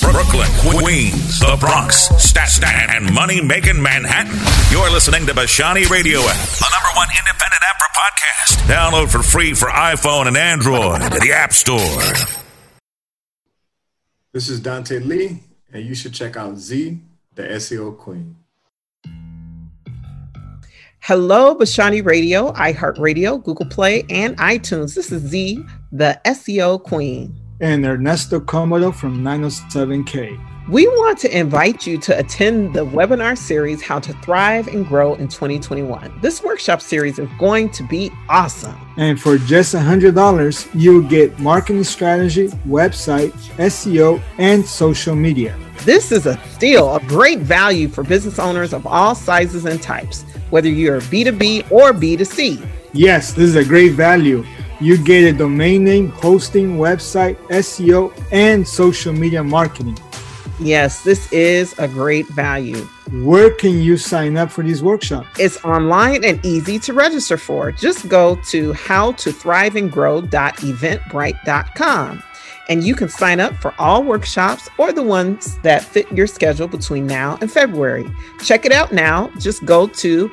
Brooklyn, Queens, the Bronx, Staten, and money-making Manhattan. You're listening to Bashani Radio app, the #1 independent app for podcasts. Download for free for iPhone and Android at the App Store. This is Dante Lee, and you should check out Z, the SEO Queen. Hello, Bashani Radio, iHeartRadio, Google Play, and iTunes. This is Z, the SEO Queen. And Ernesto Comodo from 907K. We want to invite you to attend the webinar series, How to Thrive and Grow in 2021. This workshop series is going to be awesome. And for just $100, you'll get marketing strategy, website, SEO, and social media. This is a steal, a great value for business owners of all sizes and types, whether you're B2B or B2C. Yes, this is a great value. You get a domain name, hosting, website, SEO, and social media marketing. Yes, this is a great value. Where can you sign up for these workshops? It's online and easy to register for. Just go to howtothriveandgrow.eventbrite.com and you can sign up for all workshops or the ones that fit your schedule between now and February. Check it out now. Just go to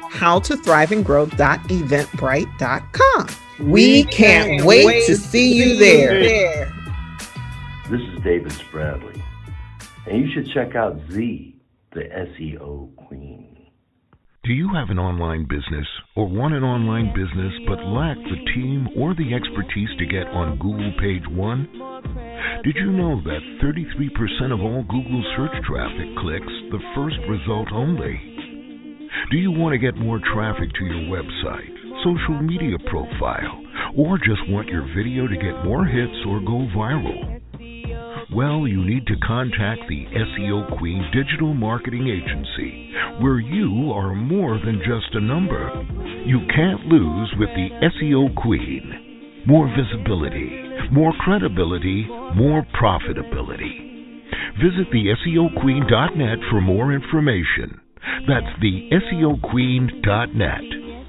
howtothriveandgrow.eventbrite.com. We can't wait to see you there. This is David Spradley, and you should check out Z, the SEO Queen. Do you have an online business or want an online business but lack the team or the expertise to get on Google page 1? Did you know that 33% of all Google search traffic clicks the first result only? Do you want to get more traffic to your website, social media profile, or just want your video to get more hits or go viral? Well, you need to contact the SEO Queen Digital Marketing Agency, where you are more than just a number. You can't lose with the SEO Queen. More visibility, more credibility, more profitability. Visit the SEOqueen.net for more information. That's the SEOqueen.net.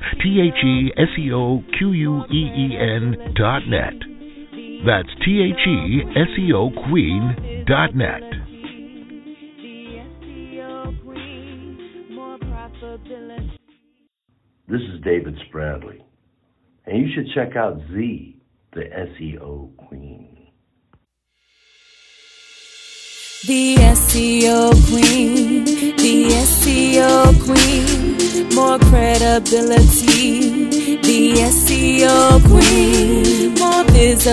TheSeoQueen.net. That's TheSeoQueen.net. This is David Spradley, and you should check out Z, the SEO Queen. The SEO Queen, the SEO Queen, more credibility. The SEO Queen, more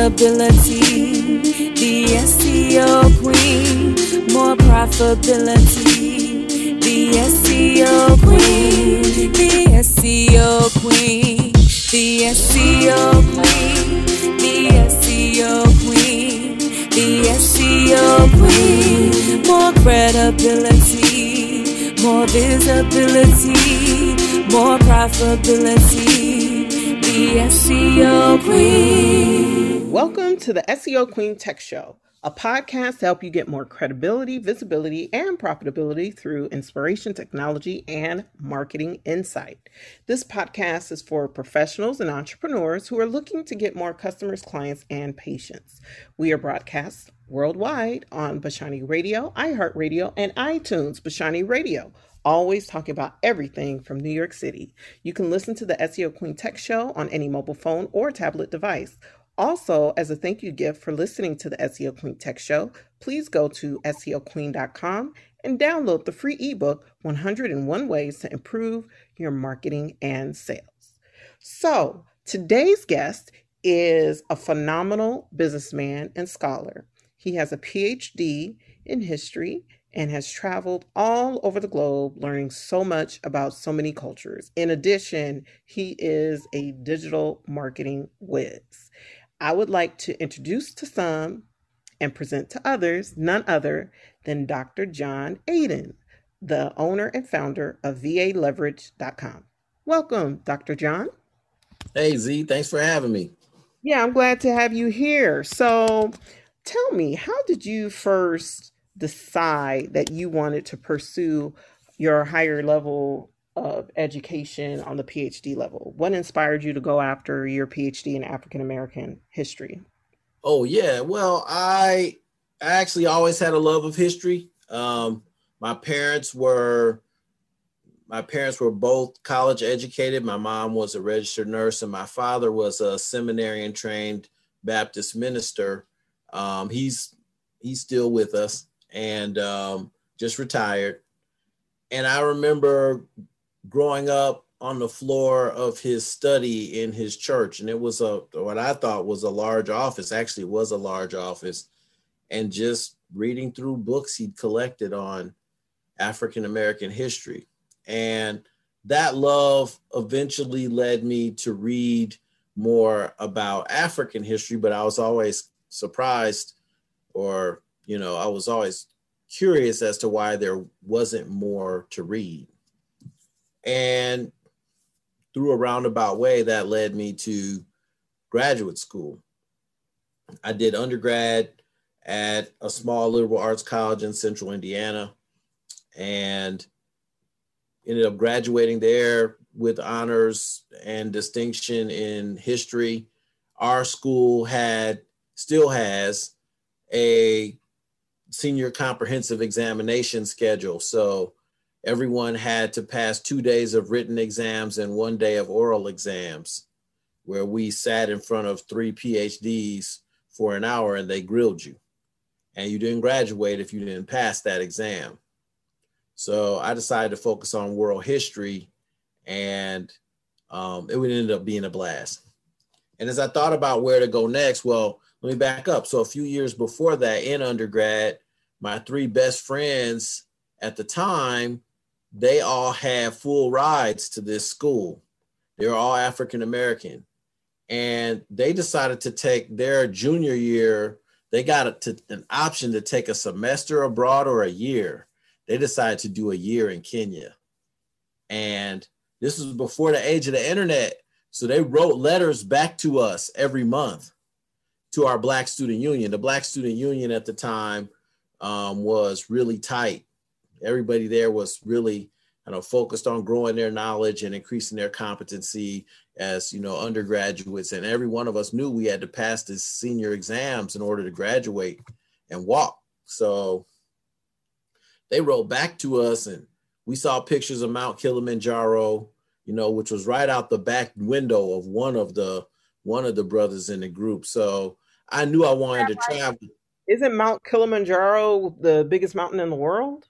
visibility. The SEO Queen, more profitability. The SEO Queen, the SEO Queen, the SEO Queen, the SEO Queen, the SEO Queen, more credibility, more visibility, more profitability. The SEO Queen. Welcome to the SEO Queen Tech Show, a podcast to help you get more credibility, visibility, and profitability through inspiration, technology, and marketing insight. This podcast is for professionals and entrepreneurs who are looking to get more customers, clients, and patients. We are broadcast worldwide on Bashani Radio, iHeartRadio, and iTunes Bashani Radio, always talking about everything from New York City. You can listen to the SEO Queen Tech Show on any mobile phone or tablet device. Also, as a thank you gift for listening to the SEO Queen Tech Show, please go to SEOqueen.com and download the free ebook, 101 Ways to Improve Your Marketing and Sales. So, today's guest is a phenomenal businessman and scholar. He has a PhD in history and has traveled all over the globe learning so much about so many cultures. In addition, he is a digital marketing whiz. I would like to introduce to some and present to others none other than Dr. John Aden, the owner and founder of VALeverage.com. Welcome, Dr. John. Hey, Z, thanks for having me. Yeah, I'm glad to have you here. So tell me, how did you first decide that you wanted to pursue your higher level of education on the PhD level? What inspired you to go after your PhD in African American history? Oh, yeah. Well, I actually always had a love of history. My parents were both college educated. My mom was a registered nurse, and my father was a seminarian trained Baptist minister. He's still with us and just retired. And I remember growing up on the floor of his study in his church, and it was what I thought was a large office. Actually, it was a large office, and just reading through books he'd collected on African American history. And that love eventually led me to read more about African history, but I was always surprised, or, I was always curious as to why there wasn't more to read. And through a roundabout way, that led me to graduate school. I did undergrad at a small liberal arts college in central Indiana, and ended up graduating there with honors and distinction in history. Our school still has a senior comprehensive examination schedule. So everyone had to pass 2 days of written exams and 1 day of oral exams, where we sat in front of 3 PhDs for an hour and they grilled you. And you didn't graduate if you didn't pass that exam. So I decided to focus on world history, and it would end up being a blast. And as I thought about where to go next, well, let me back up. So a few years before that, in undergrad, my 3 best friends at the time, they all had full rides to this school. They were all African American. And they decided to take their junior year, they got an option to take a semester abroad or a year. They decided to do a year in Kenya. And this was before the age of the internet. So they wrote letters back to us every month, to our Black Student Union. The Black Student Union at the time was really tight. Everybody there was really focused on growing their knowledge and increasing their competency as, undergraduates. And every one of us knew we had to pass the senior exams in order to graduate and walk. So they wrote back to us, and we saw pictures of Mount Kilimanjaro, which was right out the back window of one of the brothers in the group. So I knew I wanted to travel. Isn't Mount Kilimanjaro the biggest mountain in the world?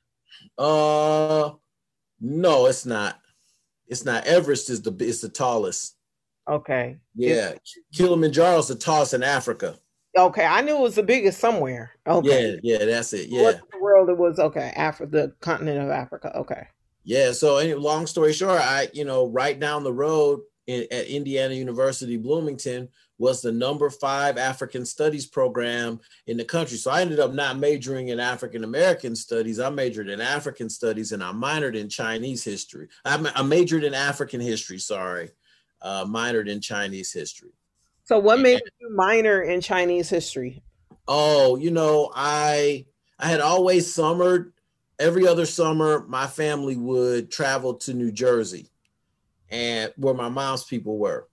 No, it's not. It's not. Everest is the tallest. Okay. Yeah. Kilimanjaro is the tallest in Africa. Okay, I knew it was the biggest somewhere. Okay. Yeah, that's it. Yeah. What in the world it was? Okay, the continent of Africa. Okay. Yeah. So, long story short, right down the road at Indiana University, Bloomington, was the number 5 African studies program in the country. So I ended up not majoring in African American studies. I majored in African studies, and I minored in Chinese history. I majored in African history. Minored in Chinese history. So what made you minor in Chinese history? Oh, I had always summered. Every other summer, my family would travel to New Jersey, and where my mom's people were.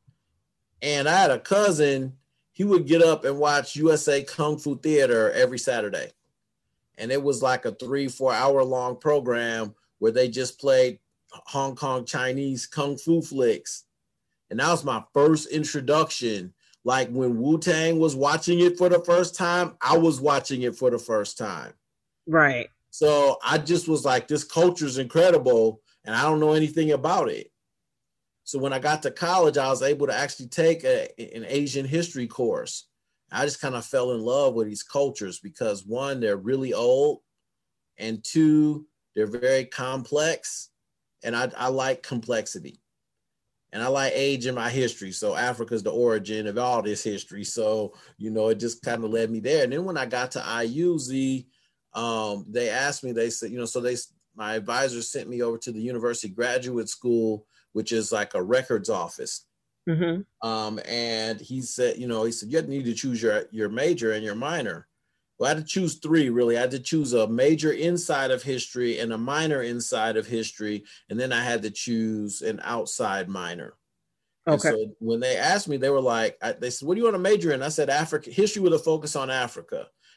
And I had a cousin, he would get up and watch USA Kung Fu Theater every Saturday. And it was like a 3-4 hour long program where they just played Hong Kong Chinese Kung Fu flicks. And that was my first introduction. Like when Wu-Tang was watching it for the first time, I was watching it for the first time. Right. So I just was like, this culture is incredible, and I don't know anything about it. So when I got to college, I was able to actually take an Asian history course. I just kind of fell in love with these cultures because 1, they're really old, and 2, they're very complex, and I like complexity. And I like age in my history. So Africa's the origin of all this history. So, it just kind of led me there. And then when I got to IUZ, they asked me, they said, my advisor sent me over to the University Graduate School, which is like a records office. Mm-hmm. And he said, you need to choose your major and your minor. Well, I had to choose 3, really. I had to choose a major inside of history and a minor inside of history. And then I had to choose an outside minor. Okay. And so when they asked me, they were like, they said, what do you want to major in? I said, Africa, history with a focus on Africa.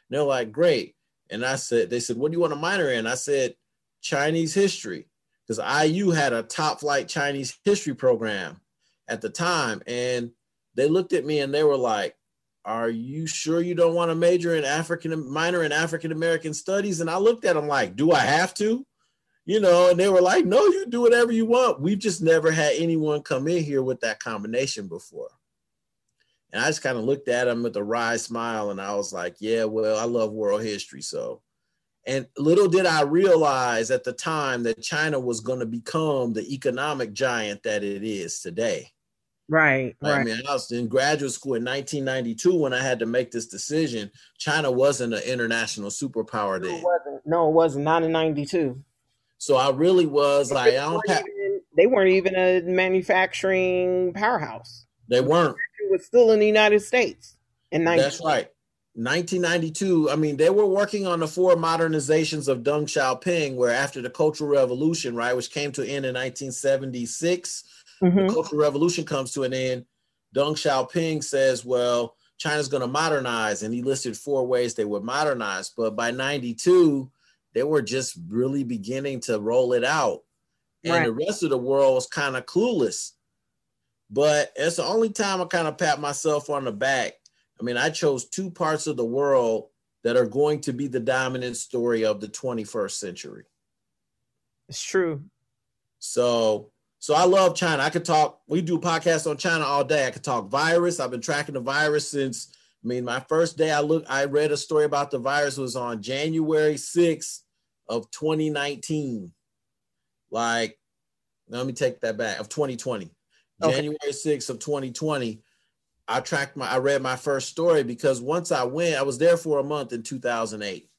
they're like, great. And they said, what do you want to minor in? I said, Chinese history, because IU had a top flight Chinese history program at the time. And they looked at me and they were like, are you sure you don't want to minor in African-American studies? And I looked at them like, do I have to? You know, and they were like, no, you do whatever you want. We've just never had anyone come in here with that combination before. And I just kind of looked at them with a wry smile and I was like, yeah, well, I love world history. So, and little did I realize at the time that China was going to become the economic giant that it is today. Right. I mean, I was in graduate school in 1992 when I had to make this decision. China wasn't an international superpower then. No, it wasn't. Not in 92. So I really was like, they weren't even a manufacturing powerhouse. They weren't. It was still in the United States in 92. That's right. 1992. I mean, they were working on the 4 modernizations of Deng Xiaoping, where after the Cultural Revolution, right, which came to an end in 1976, the Cultural Revolution comes to an end. Deng Xiaoping says, well, China's going to modernize. And he listed 4 ways they would modernize. But by 92, they were just really beginning to roll it out. And the rest of the world was kind of clueless. But it's the only time I kind of pat myself on the back. I mean, I chose 2 parts of the world that are going to be the dominant story of the 21st century. It's true. So I love China. I could talk, we do podcasts on China all day. I could talk virus. I've been tracking the virus since, my first day I read a story about the virus was on January 6th of 2019. Like, let me take that back, of 2020. Okay. January 6th of 2020. I read my first story because once I went, I was there for a month in 2008.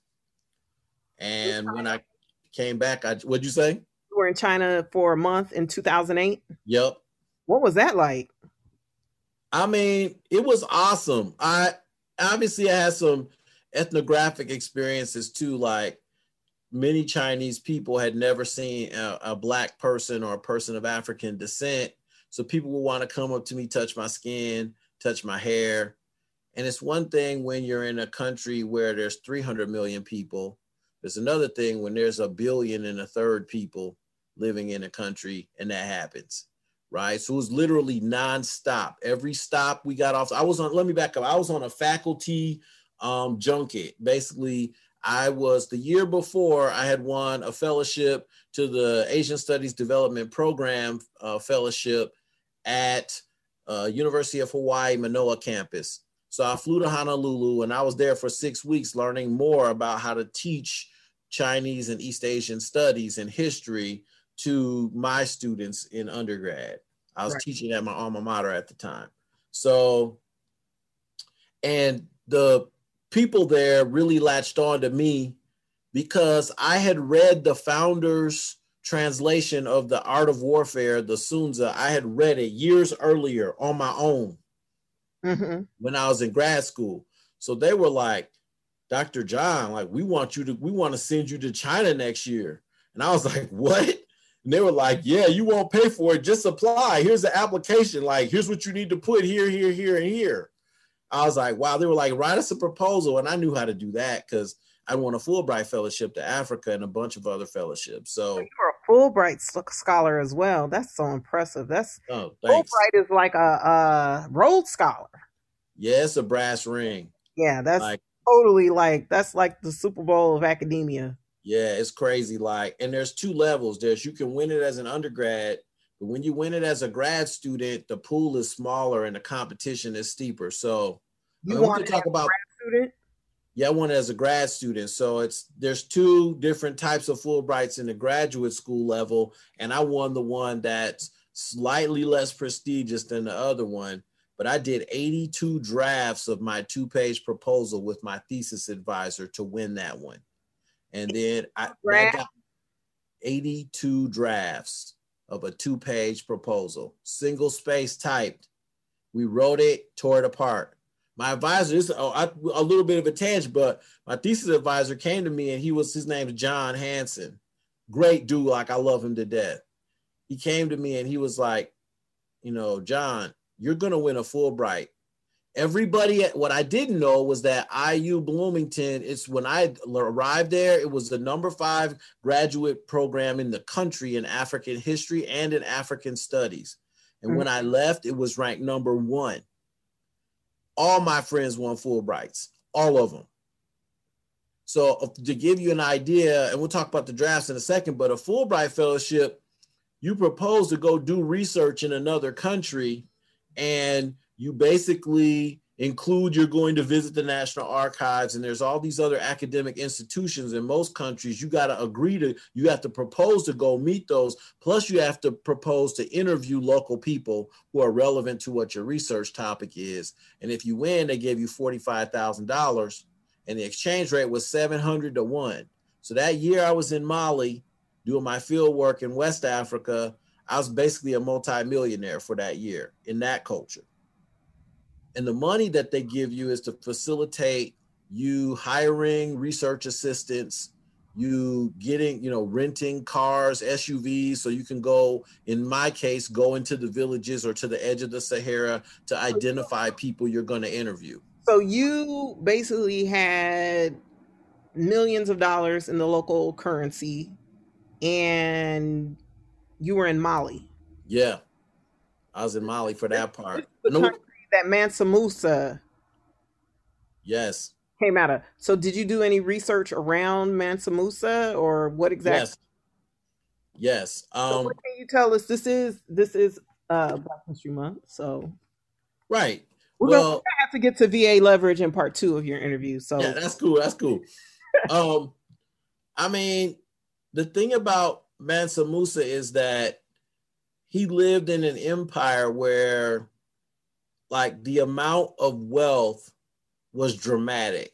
And when I came back, what'd you say? You were in China for a month in 2008? Yep. What was that like? I mean, it was awesome. I had some ethnographic experiences too. Like many Chinese people had never seen a Black person or a person of African descent. So people would want to come up to me, touch my skin, touch my hair. And it's one thing when you're in a country where there's 300 million people. There's another thing when there's 1 billion and a third people living in a country and that happens, right? So it was literally nonstop. Every stop we got off, let me back up. I was on a faculty junket. Basically, the year before I had won a fellowship to the Asian Studies Development Program fellowship at University of Hawaii, Manoa campus. So I flew to Honolulu and I was there for 6 weeks learning more about how to teach Chinese and East Asian studies and history to my students in undergrad. I was teaching at my alma mater at the time. So, and the people there really latched on to me because I had read the founder's translation of The Art of Warfare, the Sun Tzu. I had read it years earlier on my own when I was in grad school. So they were like, Dr. John, like, we want to send you to China next year. And I was like, what? And they were like, yeah, you won't pay for it. Just apply. Here's the application. Like, here's what you need to put here, here, here, and here. I was like, wow. They were like, write us a proposal. And I knew how to do that because I won a Fulbright fellowship to Africa and a bunch of other fellowships. So you were a Fulbright scholar as well. That's so impressive. Fulbright is like a Rhodes Scholar. Yeah, it's a brass ring. Yeah, that's like, totally that's like the Super Bowl of academia. Yeah, it's crazy. Like, and there's 2 levels. You can win it as an undergrad, but when you win it as a grad student, the pool is smaller and the competition is steeper. So you want to talk about grad student? Yeah, I won it as a grad student. So there's 2 different types of Fulbrights in the graduate school level, and I won the one that's slightly less prestigious than the other one. But I did 82 drafts of my 2-page proposal with my thesis advisor to win that one. And then I got 82 drafts of a 2-page proposal, single space typed. We wrote it, tore it apart. My advisor, a little bit of a tangent, but my thesis advisor came to me and his name is John Hansen. Great dude. Like, I love him to death. He came to me and he was like, John, you're going to win a Fulbright. What I didn't know was that IU Bloomington, it's when I arrived there, it was the number 5 graduate program in the country in African history and in African studies. And when I left, it was ranked number 1. All my friends won Fulbrights, all of them. So to give you an idea, and we'll talk about the drafts in a second, but a Fulbright fellowship, you propose to go do research in another country, and you basically include you're going to visit the National Archives, and there's all these other academic institutions in most countries. You have to propose to go meet those. Plus you have to propose to interview local people who are relevant to what your research topic is. And if you win, they give you $45,000, and the exchange rate was 700 to 1. So that year I was in Mali doing my field work in West Africa, I was basically a multimillionaire for that year in that culture. And the money that they give you is to facilitate you hiring research assistants, you getting, renting cars, SUVs, so you can go, in my case, go into the villages or to the edge of the Sahara to identify people you're going to interview. So you basically had millions of dollars in the local currency, and you were in Mali. Yeah, I was in Mali for that part. That Mansa Musa, yes, came out of. So did you do any research around Mansa Musa, or what exactly? Yes. So what can you tell us? This is Black History Month, so right. We're gonna have to get to VA leverage in part 2 of your interview. So yeah, that's cool. I mean, the thing about Mansa Musa is that he lived in an empire where, like, the amount of wealth was dramatic.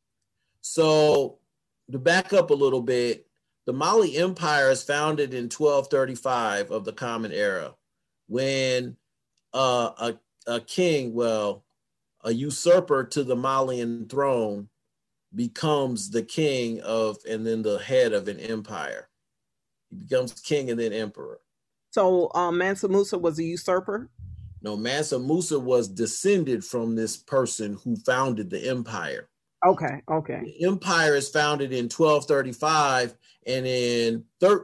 So to back up a little bit, the Mali Empire is founded in 1235 of the Common Era, when a king, a usurper to the Malian throne, becomes the king of, and then the head of an empire. He becomes king and then emperor. So Mansa Musa was a usurper? No, Mansa Musa was descended from this person who founded the empire. Okay. The empire is founded in 1235, and in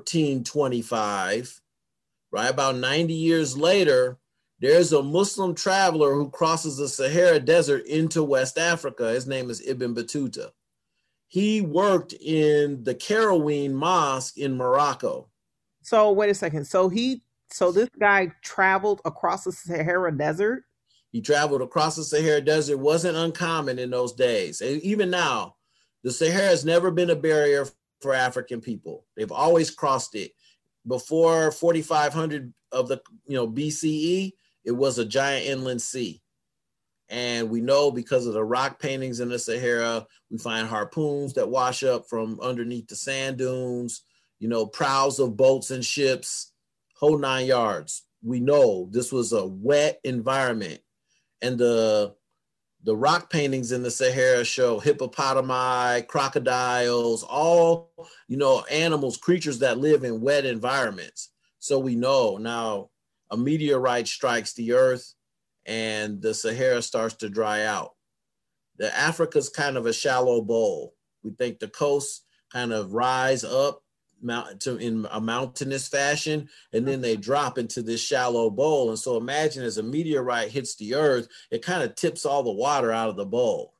1325, right, about 90 years later, there's a Muslim traveler who crosses the Sahara Desert into West Africa. His name is Ibn Battuta. He worked in the Karaween Mosque in Morocco. So wait a second. So this guy traveled across the Sahara Desert? He traveled across the Sahara Desert. It wasn't uncommon in those days. And even now, the Sahara has never been a barrier for African people. They've always crossed it. Before 4,500 of the BCE, it was a giant inland sea. And we know because of the rock paintings in the Sahara, we find harpoons that wash up from underneath the sand dunes, prows of boats and ships, whole 9 yards. We know this was a wet environment. And the rock paintings in the Sahara show hippopotami, crocodiles, all, animals, creatures that live in wet environments. So we know now a meteorite strikes the earth and the Sahara starts to dry out. The Africa's kind of a shallow bowl. We think the coasts kind of rise up in a mountainous fashion, and then they drop into this shallow bowl. And so imagine as a meteorite hits the earth, it kind of tips all the water out of the bowl.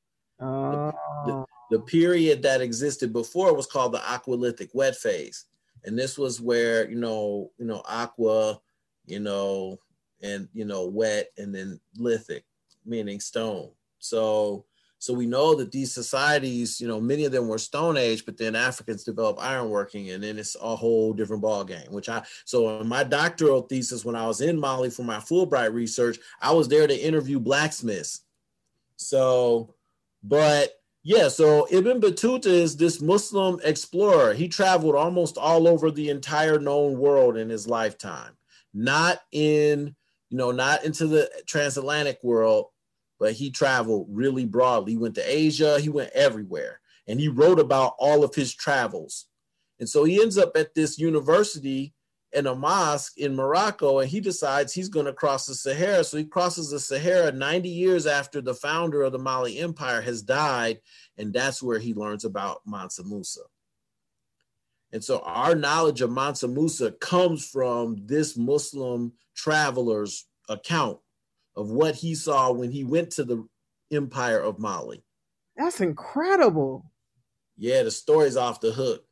The period that existed before was called the Aqualithic wet phase. And this was where, aqua, and, wet, and then lithic, meaning stone. So we know that these societies, many of them were Stone Age, but then Africans developed ironworking, and then it's a whole different ball game, so in my doctoral thesis, when I was in Mali for my Fulbright research, I was there to interview blacksmiths. So Ibn Battuta is this Muslim explorer. He traveled almost all over the entire known world in his lifetime, not into the transatlantic world, but he traveled really broadly. He went to Asia, he went everywhere, and he wrote about all of his travels. And so he ends up at this university in a mosque in Morocco, and he decides he's going to cross the Sahara. So he crosses the Sahara 90 years after the founder of the Mali Empire has died, and that's where he learns about Mansa Musa. And so our knowledge of Mansa Musa comes from this Muslim traveler's account of what he saw when he went to the Empire of Mali. That's incredible. Yeah, the story's off the hook.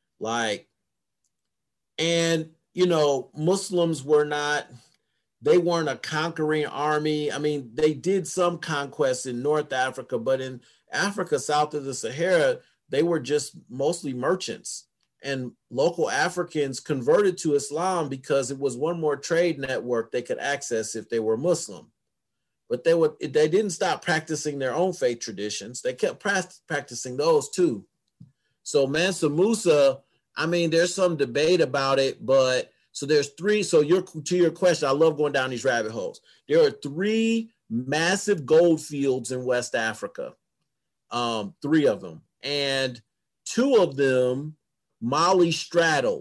And, you know, Muslims weren't a conquering army. I mean, they did some conquests in North Africa, but in Africa, south of the Sahara, they were just mostly merchants. And local Africans converted to Islam because it was one more trade network they could access if they were Muslim. But they didn't stop practicing their own faith traditions. They kept practicing those too. So Mansa Musa, I mean, there's some debate about it, but so there's three. So to your question, I love going down these rabbit holes. There are 3 massive gold fields in West Africa, 3 of them, and 2 of them Mali straddled.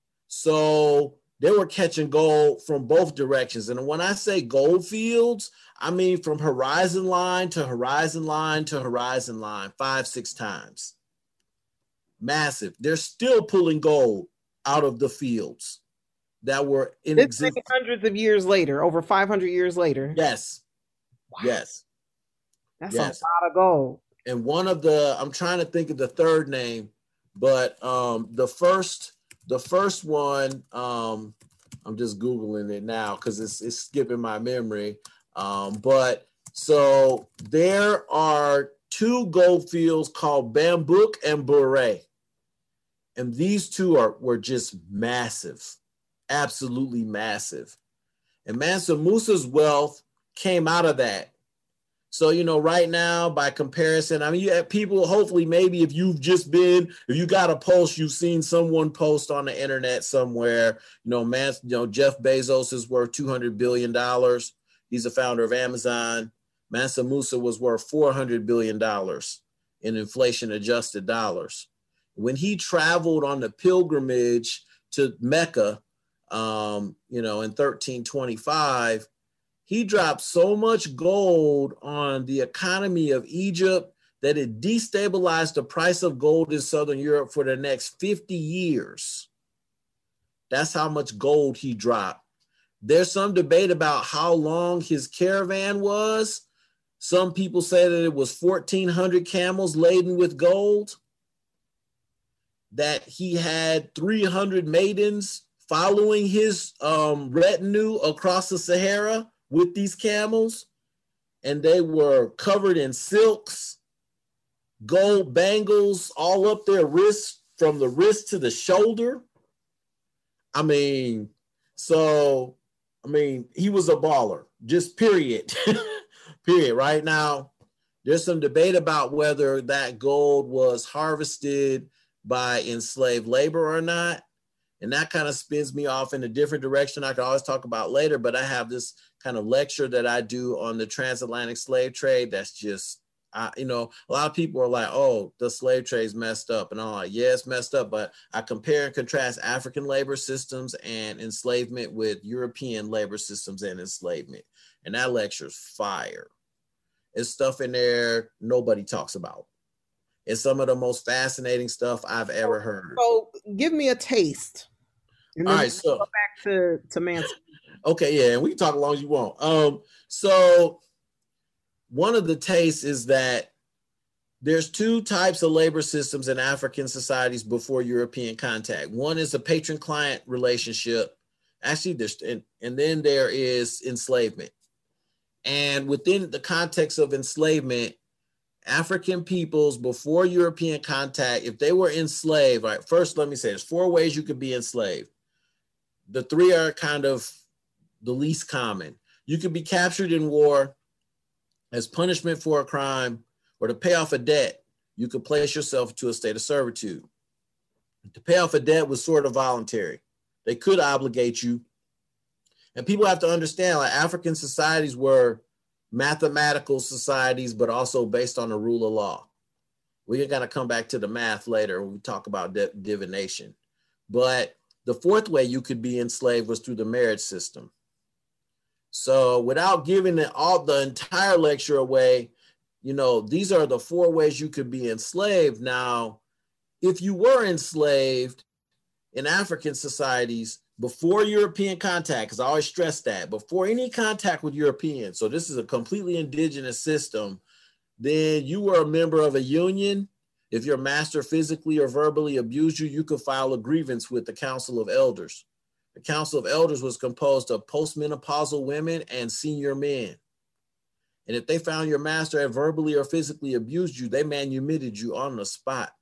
So they were catching gold from both directions. And when I say gold fields, I mean from horizon line to horizon line to horizon line, 5-6 times. Massive. They're still pulling gold out of the fields that were in existence. Hundreds of years later, over 500 years later. Yes. Wow. Yes. That's a lot of gold. And one of I'm trying to think of the third name, but the first one, I'm just Googling it now because it's skipping my memory. But so there are 2 gold fields called Bambouk and Bure. And these 2 were just massive, absolutely massive. And Mansa Musa's wealth came out of that. So, you know, right now, by comparison, I mean, you have people, hopefully, maybe if you got a post, you've seen someone post on the internet somewhere, Jeff Bezos is worth $200 billion. He's the founder of Amazon. Mansa Musa was worth $400 billion in inflation adjusted dollars. When he traveled on the pilgrimage to Mecca, in 1325, he dropped so much gold on the economy of Egypt that it destabilized the price of gold in Southern Europe for the next 50 years. That's how much gold he dropped. There's some debate about how long his caravan was. Some people say that it was 1,400 camels laden with gold, that he had 300 maidens following his retinue across the Sahara with these camels, and they were covered in silks, gold bangles all up their wrists, from the wrist to the shoulder. I mean, he was a baller, just period. Period. Right now, there's some debate about whether that gold was harvested by enslaved labor or not. And that kind of spins me off in a different direction I could always talk about later, but I have this kind of lecture that I do on the transatlantic slave trade. That's just, a lot of people are like, oh, the slave trade's messed up. And I'm like, yeah, it's messed up. But I compare and contrast African labor systems and enslavement with European labor systems and enslavement. And that lecture's fire. It's stuff in there nobody talks about. It's some of the most fascinating stuff I've ever heard. So give me a taste. And then all right, so go back to Mansa. Okay, yeah, and we can talk as long as you want. So one of the tastes is that there's 2 types of labor systems in African societies before European contact. One is a patron-client relationship. Actually, and then there is enslavement. And within the context of enslavement, African peoples before European contact, if they were enslaved, right, first let me say there's 4 ways you could be enslaved. The 3 are kind of the least common. You could be captured in war as punishment for a crime, or to pay off a debt, you could place yourself into a state of servitude. To pay off a debt was sort of voluntary. They could obligate you. And people have to understand, like, African societies were mathematical societies, but also based on the rule of law. We're going to come back to the math later when we talk about divination. But The fourth way you could be enslaved was through the marriage system. So without giving the entire lecture away, these are the 4 ways you could be enslaved. Now, if you were enslaved in African societies before European contact, because I always stress that, before any contact with Europeans, so this is a completely indigenous system, then you were a member of a union. If your master physically or verbally abused you, you could file a grievance with the Council of Elders. The Council of Elders was composed of postmenopausal women and senior men. And if they found your master had verbally or physically abused you, they manumitted you on the spot.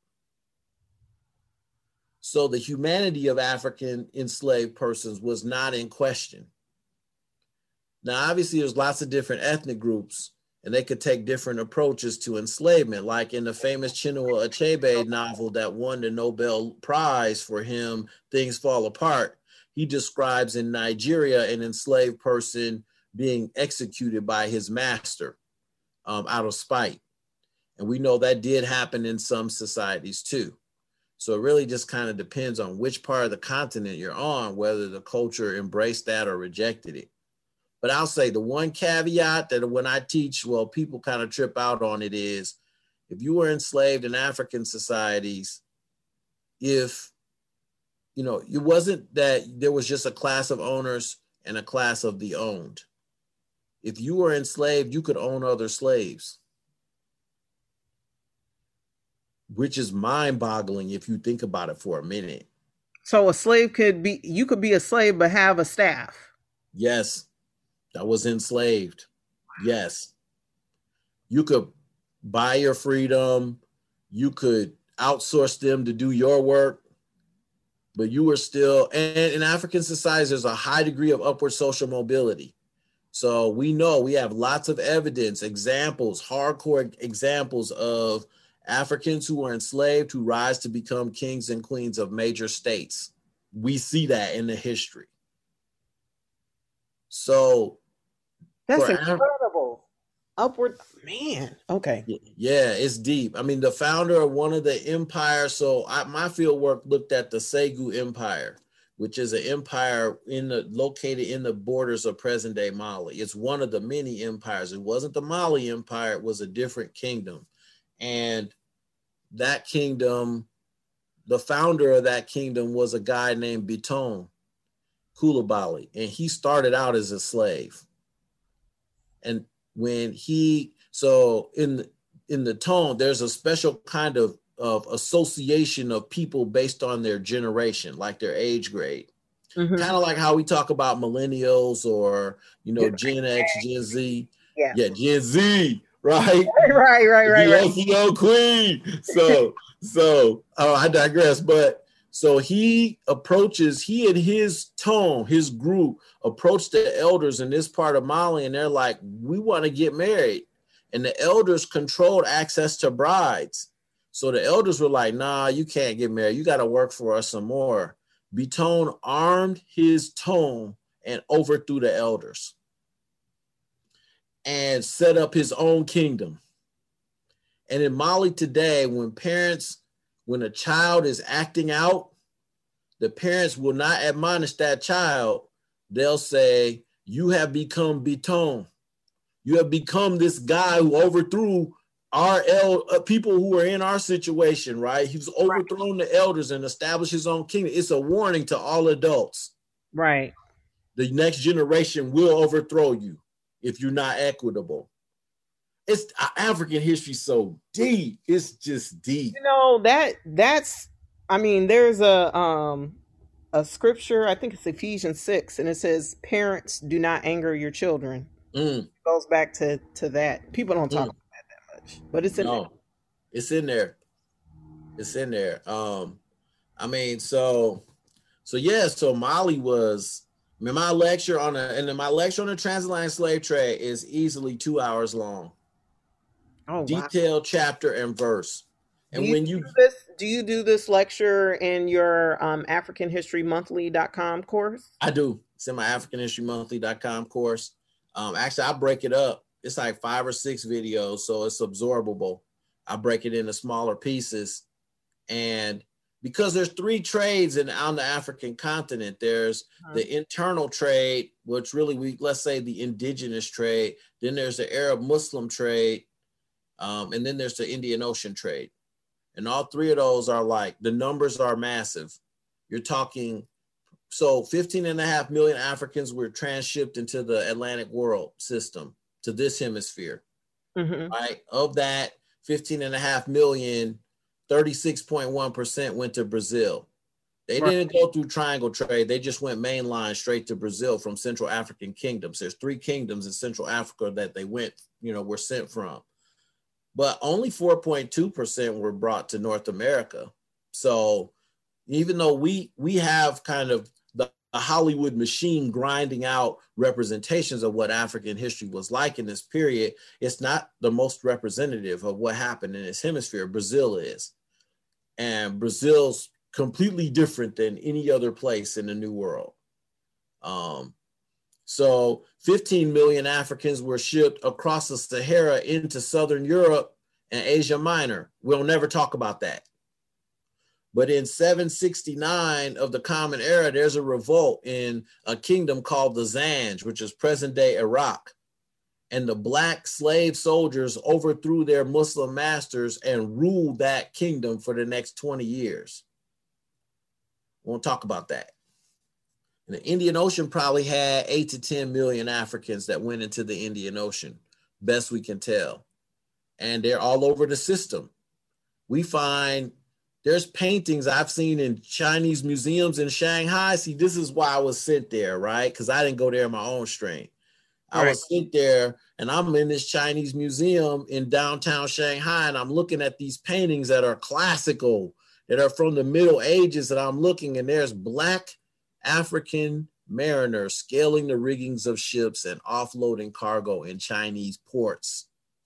So the humanity of African enslaved persons was not in question. Now, obviously, there's lots of different ethnic groups, and they could take different approaches to enslavement. Like in the famous Chinua Achebe novel that won the Nobel Prize for him, Things Fall Apart, he describes in Nigeria an enslaved person being executed by his master out of spite. And we know that did happen in some societies too. So it really just kind of depends on which part of the continent you're on, whether the culture embraced that or rejected it. But I'll say the one caveat that when I teach, well, people kind of trip out on it is, if you were enslaved in African societies, it wasn't that there was just a class of owners and a class of the owned. If you were enslaved, you could own other slaves, which is mind-boggling if you think about it for a minute. So you could be a slave but have a staff. Yes, that was enslaved. Yes. You could buy your freedom. You could outsource them to do your work, but you were still, and in African societies, there's a high degree of upward social mobility. So we know, we have lots of evidence, examples, hardcore examples of Africans who were enslaved who rise to become kings and queens of major states. We see that in the history. So that's incredible. Upward, man. Okay. Yeah, it's deep. I mean, the founder of one of the empires. So my field work looked at the Segu Empire, which is an empire located in the borders of present day Mali. It's one of the many empires. It wasn't the Mali Empire. It was a different kingdom. And that kingdom, the founder of that kingdom was a guy named Biton Coulibaly, and he started out as a slave. And when in the tone, there's a special kind of association of people based on their generation, like their age grade. Mm-hmm. Kind of like how we talk about millennials or, Gen X, Gen Z. Yeah, Gen Z. Right. The SEO queen. So I digress. But so he and his tone, his group approached the elders in this part of Mali, and they're like, we want to get married. And the elders controlled access to brides. So the elders were like, nah, you can't get married. You got to work for us some more. Biton armed his tone and overthrew the elders and set up his own kingdom. And in Mali today, when a child is acting out, the parents will not admonish that child. They'll say, you have become Biton. You have become this guy who overthrew our people who are in our situation, right? He's overthrown the elders and established his own kingdom. It's a warning to all adults. Right. The next generation will overthrow you if you're not equitable. It's African history so deep. It's just deep. There's a scripture, I think it's Ephesians 6, and it says, parents, do not anger your children. It goes back to that. People don't talk about that much, but it's in there. It's in there. It's in there. So Mali was, my lecture on the transatlantic slave trade is easily 2 hours long. Oh, detailed chapter and verse. And do you do this lecture in your AfricanHistoryMonthly.com course? I do. It's in my AfricanHistoryMonthly.com course. Actually, I break it up. It's like 5 or 6 videos, so it's absorbable. I break it into smaller pieces, and because there's three trades on the African continent. There's the internal trade, which really let's say the indigenous trade. Then there's the Arab Muslim trade. And then there's the Indian Ocean trade. And all three of those are like, the numbers are massive. You're talking, so 15.5 million Africans were transshipped into the Atlantic world system to this hemisphere, right? Of that 15.5 million, 36.1% went to Brazil. They didn't go through triangle trade. They just went mainline straight to Brazil from Central African kingdoms. There's 3 kingdoms in Central Africa that they went, were sent from. But only 4.2% were brought to North America. So even though we have kind of the Hollywood machine grinding out representations of what African history was like in this period, it's not the most representative of what happened in this hemisphere. Brazil is. And Brazil's completely different than any other place in the New World. So 15 million Africans were shipped across the Sahara into Southern Europe and Asia Minor. We'll never talk about that. But in 769 of the Common Era, there's a revolt in a kingdom called the Zanj, which is present-day Iraq. And the black slave soldiers overthrew their Muslim masters and ruled that kingdom for the next 20 years. We won't talk about that. And the Indian Ocean probably had 8 to 10 million Africans that went into the Indian Ocean, best we can tell. And they're all over the system. We find there's paintings I've seen in Chinese museums in Shanghai. See, this is why I was sent there, right? Because I didn't go there in my own strength. I was sent there, and I'm in this Chinese museum in downtown Shanghai, and I'm looking at these paintings that are classical, that are from the Middle Ages, and I'm looking, and there's black African mariners scaling the riggings of ships and offloading cargo in Chinese ports.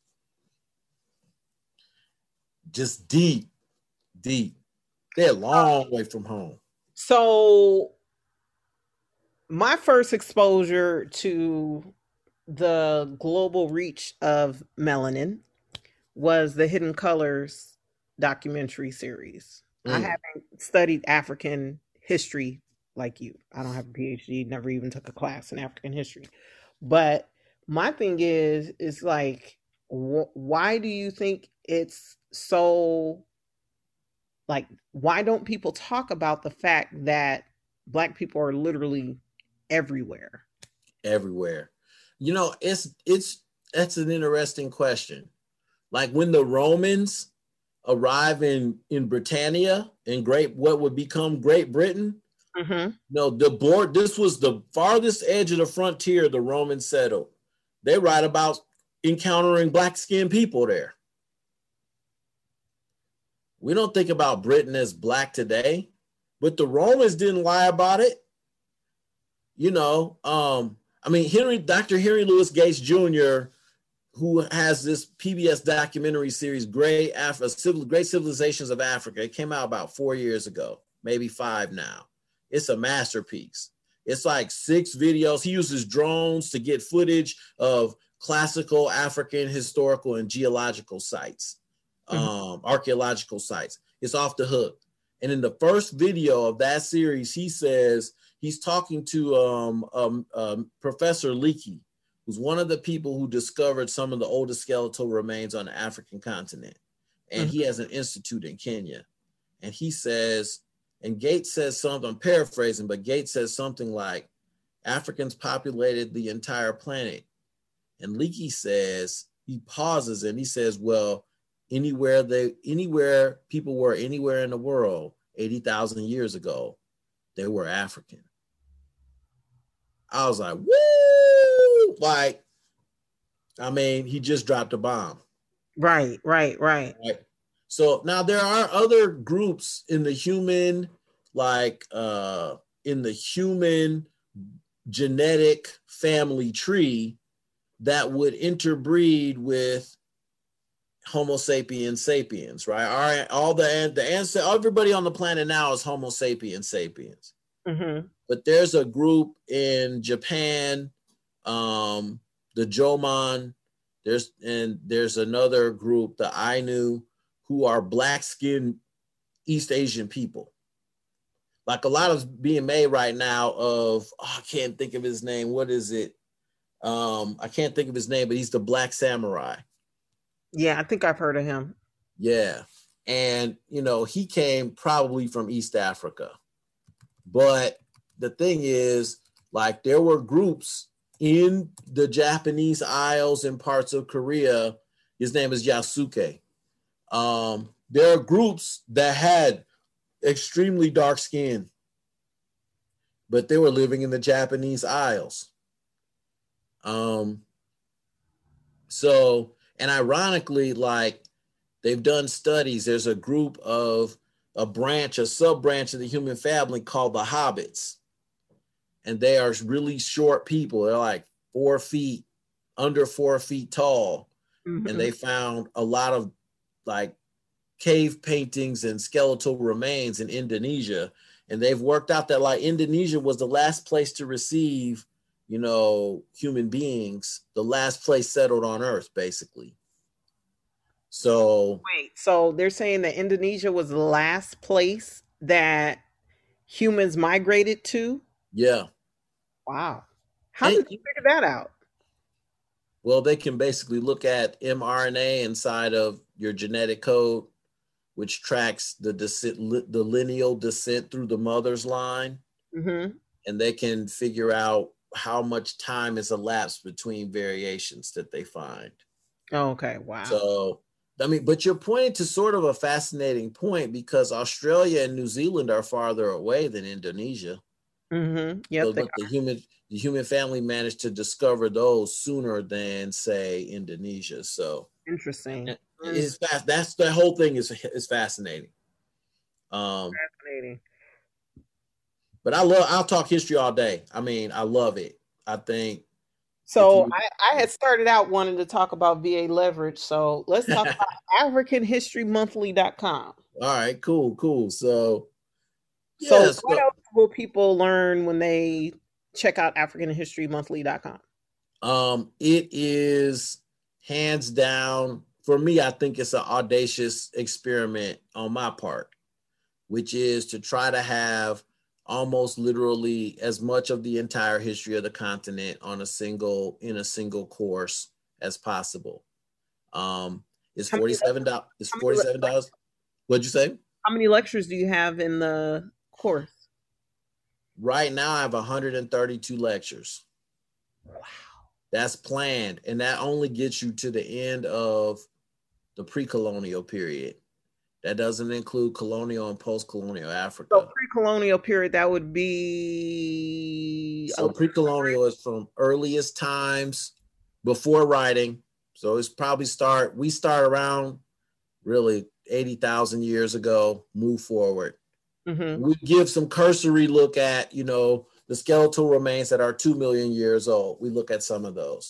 Just deep. They're a long way from home. So my first exposure to the global reach of melanin was the Hidden Colors documentary series. I haven't studied African history like you. I don't have a PhD, never even took a class in African history. But my thing is like, why do you think it's so, like, why don't people talk about the fact that Black people are literally everywhere? Everywhere. That's an interesting question. Like when the Romans arrive in Britannia, in what would become Great Britain, this was the farthest edge of the frontier the Romans settled. They write about encountering black-skinned people there. We don't think about Britain as Black today, but the Romans didn't lie about it. Dr. Henry Louis Gates Jr., who has this PBS documentary series, Great Civilizations of Africa. It came out about 4 years ago, maybe 5 now. It's a masterpiece. It's like 6 videos. He uses drones to get footage of classical African historical and geological sites, archaeological sites. It's off the hook. And in the first video of that series, he says he's talking to Professor Leakey, who's one of the people who discovered some of the oldest skeletal remains on the African continent. And he has an institute in Kenya. And he says, and Gates says something, I'm paraphrasing, but Gates says something like, Africans populated the entire planet. And Leakey says, he pauses and he says, well, anywhere people were anywhere in the world 80,000 years ago, they were African. I was like, woo! Like, he just dropped a bomb. Right. So now there are other groups in the human, genetic family tree that would interbreed with Homo sapiens sapiens, right? Everybody on the planet now is Homo sapiens sapiens. But there's a group in Japan, the Jomon. There's another group, the Ainu, who are black-skinned East Asian people. Like a lot of being made right now of, I can't think of his name. What is it? I can't think of his name, but he's the Black Samurai. Yeah, I think I've heard of him. Yeah. And, he came probably from East Africa. But the thing is, like, there were groups in the Japanese Isles and parts of Korea. His name is Yasuke. There are groups that had extremely dark skin, but they were living in the Japanese Isles. So, and ironically, like, they've done studies. There's a group of a sub-branch of the human family called the Hobbits. And they are really short people. They're like 4 feet, under 4 feet tall. Mm-hmm. And they found a lot of like cave paintings and skeletal remains in Indonesia. And they've worked out that like Indonesia was the last place to receive, human beings, the last place settled on Earth, basically. So wait, so they're saying that Indonesia was the last place that humans migrated to? Yeah. Wow. How did you figure that out? Well, they can basically look at mRNA inside of your genetic code, which tracks the lineal descent through the mother's line. Mm-hmm. And they can figure out how much time has elapsed between variations that they find. Oh, okay. Wow. So, I mean, but you're pointing to sort of a fascinating point because Australia and New Zealand are farther away than Indonesia. Mm-hmm. Yep, so, but the human family managed to discover those sooner than, say, Indonesia. So interesting. It's fast. That's the whole thing is fascinating. Fascinating. But I'll talk history all day. I mean, I love it. I think. So I had started out wanting to talk about VA leverage. So let's talk about AfricanHistoryMonthly.com. All right, cool. So what else will people learn when they check out AfricanHistoryMonthly.com? It is hands down, for me, I think it's an audacious experiment on my part, which is to try to have almost literally as much of the entire history of the continent in a single course as possible. It's $47. It's $47. What'd you say? How many lectures do you have in the course? Right now, I have 132 lectures. Wow. That's planned. And that only gets you to the end of the pre-colonial period. That doesn't include colonial and post-colonial Africa. So pre-colonial period, that would be... So pre-colonial is from earliest times before writing. So it's probably we start around really 80,000 years ago, move forward. Mm-hmm. We give some cursory look at, the skeletal remains that are 2 million years old. We look at some of those.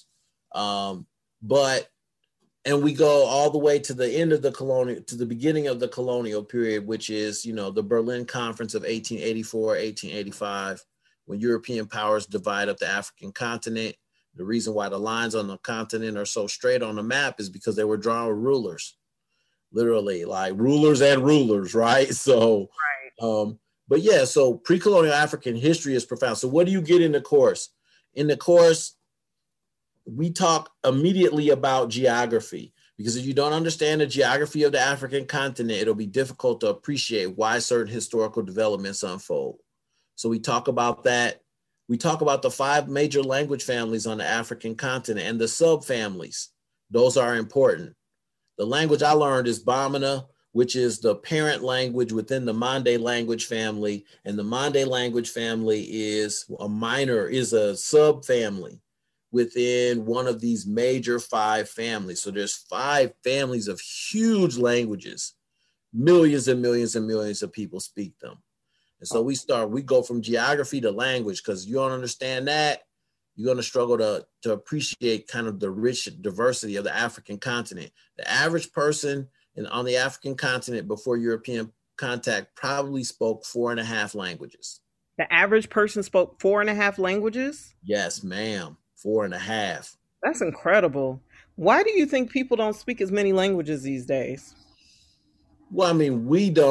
And we go all the way to the end of to the beginning of the colonial period, which is, the Berlin Conference of 1884, 1885, when European powers divide up the African continent. The reason why the lines on the continent are so straight on the map is because they were drawn with rulers, literally like rulers and rulers, right? So, right. But yeah, so pre-colonial African history is profound. So what do you get in the course? In the course, we talk immediately about geography, because if you don't understand the geography of the African continent, it'll be difficult to appreciate why certain historical developments unfold. So we talk about that. We talk about the 5 major language families on the African continent and the subfamilies. Those are important. The language I learned is Bamana, which is the parent language within the Mande language family. And the Mande language family is a subfamily within one of these major 5 families. So there's 5 families of huge languages. Millions and millions and millions of people speak them. And so we go from geography to language, because you don't understand that, you're going to struggle to appreciate kind of the rich diversity of the African continent. The average person on the African continent before European contact probably spoke 4.5 languages. The average person spoke 4.5 languages? Yes, ma'am. 4.5. That's incredible. Why do you think people don't speak as many languages these days? Well, I mean, we don't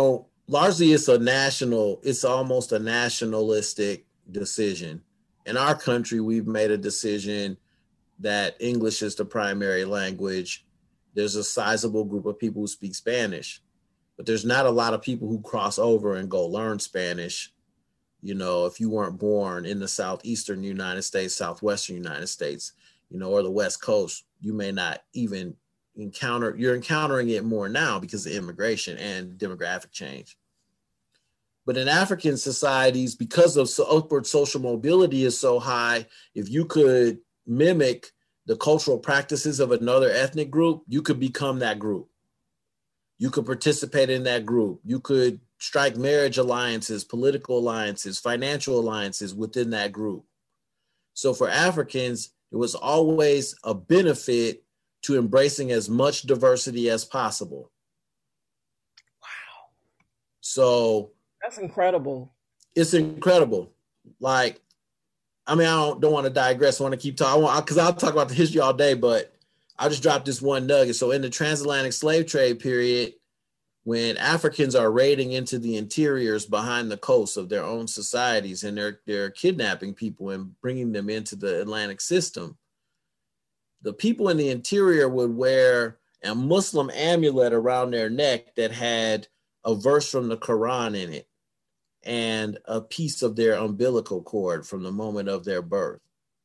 largely it's almost a nationalistic decision. In our country, we've made a decision that English is the primary language. There's a sizable group of people who speak Spanish, but there's not a lot of people who cross over and go learn Spanish. You know, if you weren't born in the southeastern United States, southwestern United States, you know, or the West Coast, you may not even you're encountering it more now because of immigration and demographic change. But in African societies, because of upward social mobility is so high, if you could mimic the cultural practices of another ethnic group, you could become that group. You could participate in that group. You could strike marriage alliances, political alliances, financial alliances within that group. So for Africans, it was always a benefit to embracing as much diversity as possible. Wow. So that's incredible. It's incredible. Like, I mean, I don't want to digress. I want to keep talking because I'll talk about the history all day, but I'll just drop this one nugget. So in the transatlantic slave trade period, when Africans are raiding into the interiors behind the coast of their own societies and they're kidnapping people and bringing them into the Atlantic system, the people in the interior would wear a Muslim amulet around their neck that had a verse from the Quran in it and a piece of their umbilical cord from the moment of their birth.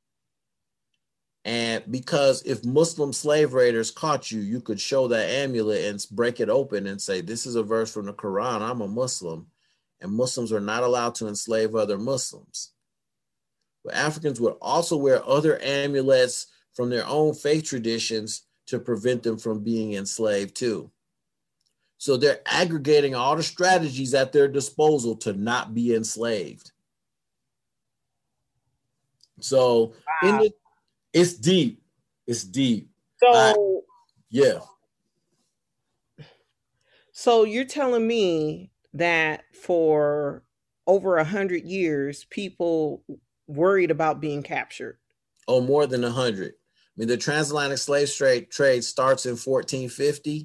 And because if Muslim slave raiders caught you, you could show that amulet and break it open and say, this is a verse from the Quran, I'm a Muslim, and Muslims are not allowed to enslave other Muslims. But Africans would also wear other amulets from their own faith traditions to prevent them from being enslaved too. So they're aggregating all the strategies at their disposal to not be enslaved. So wow. It's deep. It's deep. So yeah. So you're telling me that for over 100 years, people worried about being captured? Oh, more than 100. I mean, the transatlantic slave trade starts in 1450.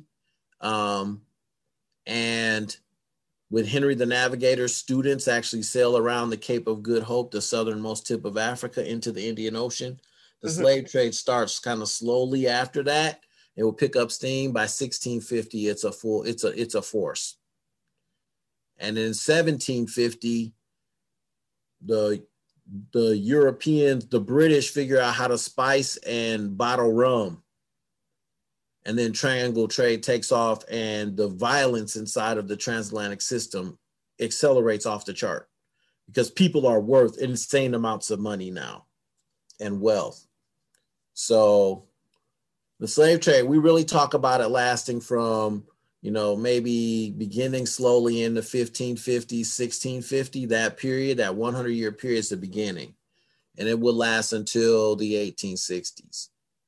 And with Henry the Navigator, students actually sail around the Cape of Good Hope, the southernmost tip of Africa, into the Indian Ocean. The slave trade starts kind of slowly after that. It will pick up steam. By 1650, it's a force. And in 1750, the Europeans, the British figure out how to spice and bottle rum. And then triangle trade takes off and the violence inside of the transatlantic system accelerates off the chart because people are worth insane amounts of money now and wealth. So the slave trade, we really talk about it lasting from, you know, maybe beginning slowly in the 1550s, 1650, that period, that 100-year period is the beginning. And it would last until the 1860s.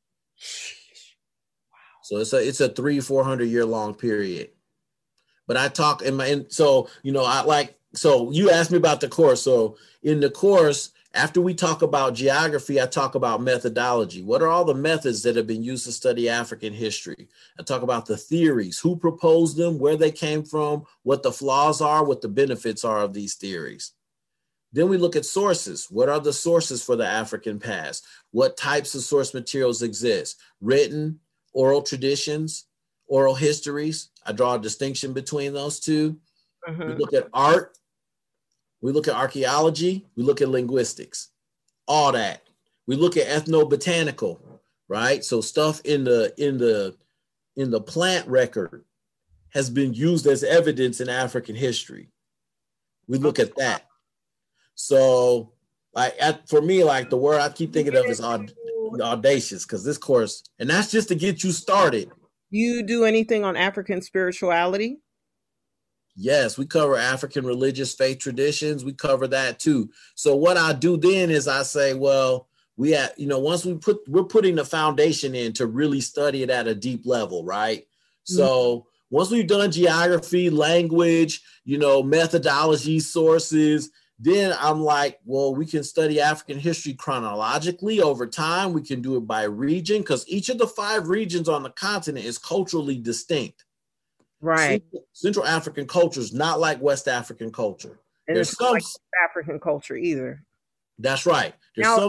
So it's a 300-400 year long period. But I talk so you asked me about the course. So in the course, after we talk about geography, I talk about methodology. What are all the methods that have been used to study African history? I talk about the theories, who proposed them, where they came from, what the flaws are, what the benefits are of these theories. Then we look at sources. What are the sources for the African past? What types of source materials exist? Written, oral traditions, oral histories. I draw a distinction between those two. We look at art. We look at archaeology. We look at linguistics. All that. We look at ethnobotanical, right? So stuff in the plant record has been used as evidence in African history. We look at that. So, for me, the word I keep thinking of is audacious, because this course, and that's just to get you started. You do anything on African spirituality? Yes, we cover African religious faith traditions. We cover that too. So what I do then is I say, well, once we're putting the foundation in to really study it at a deep level, right? Mm-hmm. So once we've done geography, language, methodology, sources, then I'm like, well, we can study African history chronologically over time. We can do it by region because each of the 5 regions on the continent is culturally distinct. Right. Central African culture is not like West African culture. And There's it's some not like African culture either. That's right. There's Now, some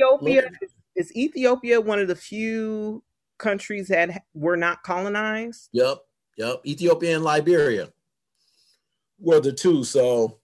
is Ethiopia one of the few countries that were not colonized? Yep. Ethiopia and Liberia were the two. So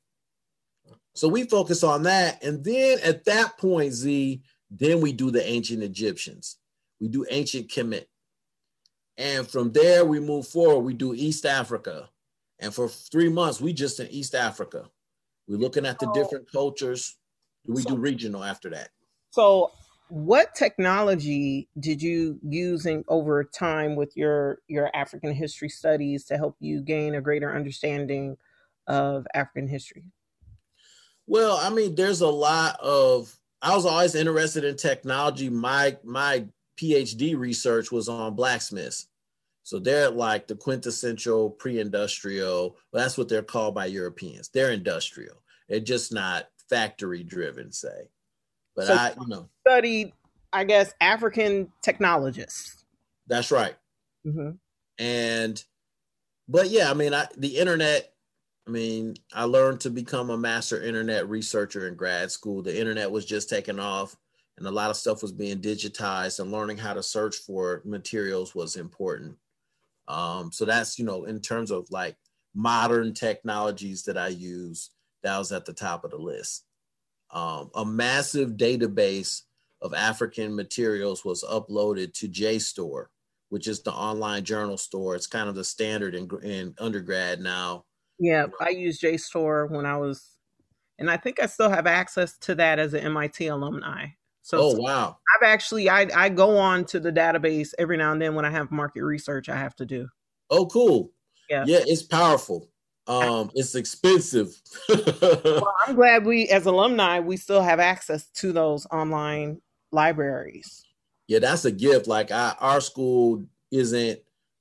we focus on that. And then at that point, then we do the ancient Egyptians. We do ancient Kemet. And from there, we move forward. We do East Africa. And for 3 months, we just in East Africa. We're looking at the different cultures. We do regional after that. So what technology did you use over time with your African history studies to help you gain a greater understanding of African history? Well, I mean, there's a lot of, I was always interested in technology. My PhD research was on blacksmiths. So they're like the quintessential pre-industrial, well, that's what they're called by Europeans. They're industrial. They're just not factory driven, say. But so studied, I guess, African technologists. That's right. Mm-hmm. But yeah, I mean, the internet, I learned to become a master internet researcher in grad school. The internet was just taking off and a lot of stuff was being digitized, and learning how to search for materials was important. So that's, in terms of like modern technologies that I use, that was at the top of the list. A massive database of African materials was uploaded to JSTOR, which is the online journal store. It's kind of the standard in undergrad now. Yeah, I used JSTOR when I was, and I think I still have access to that as an MIT alumni. So, wow. I've actually, I go on to the database every now and then when I have market research I have to do. Oh, cool. Yeah, it's powerful. It's expensive. Well, I'm glad we, as alumni, we still have access to those online libraries. Yeah, that's a gift. Like our school isn't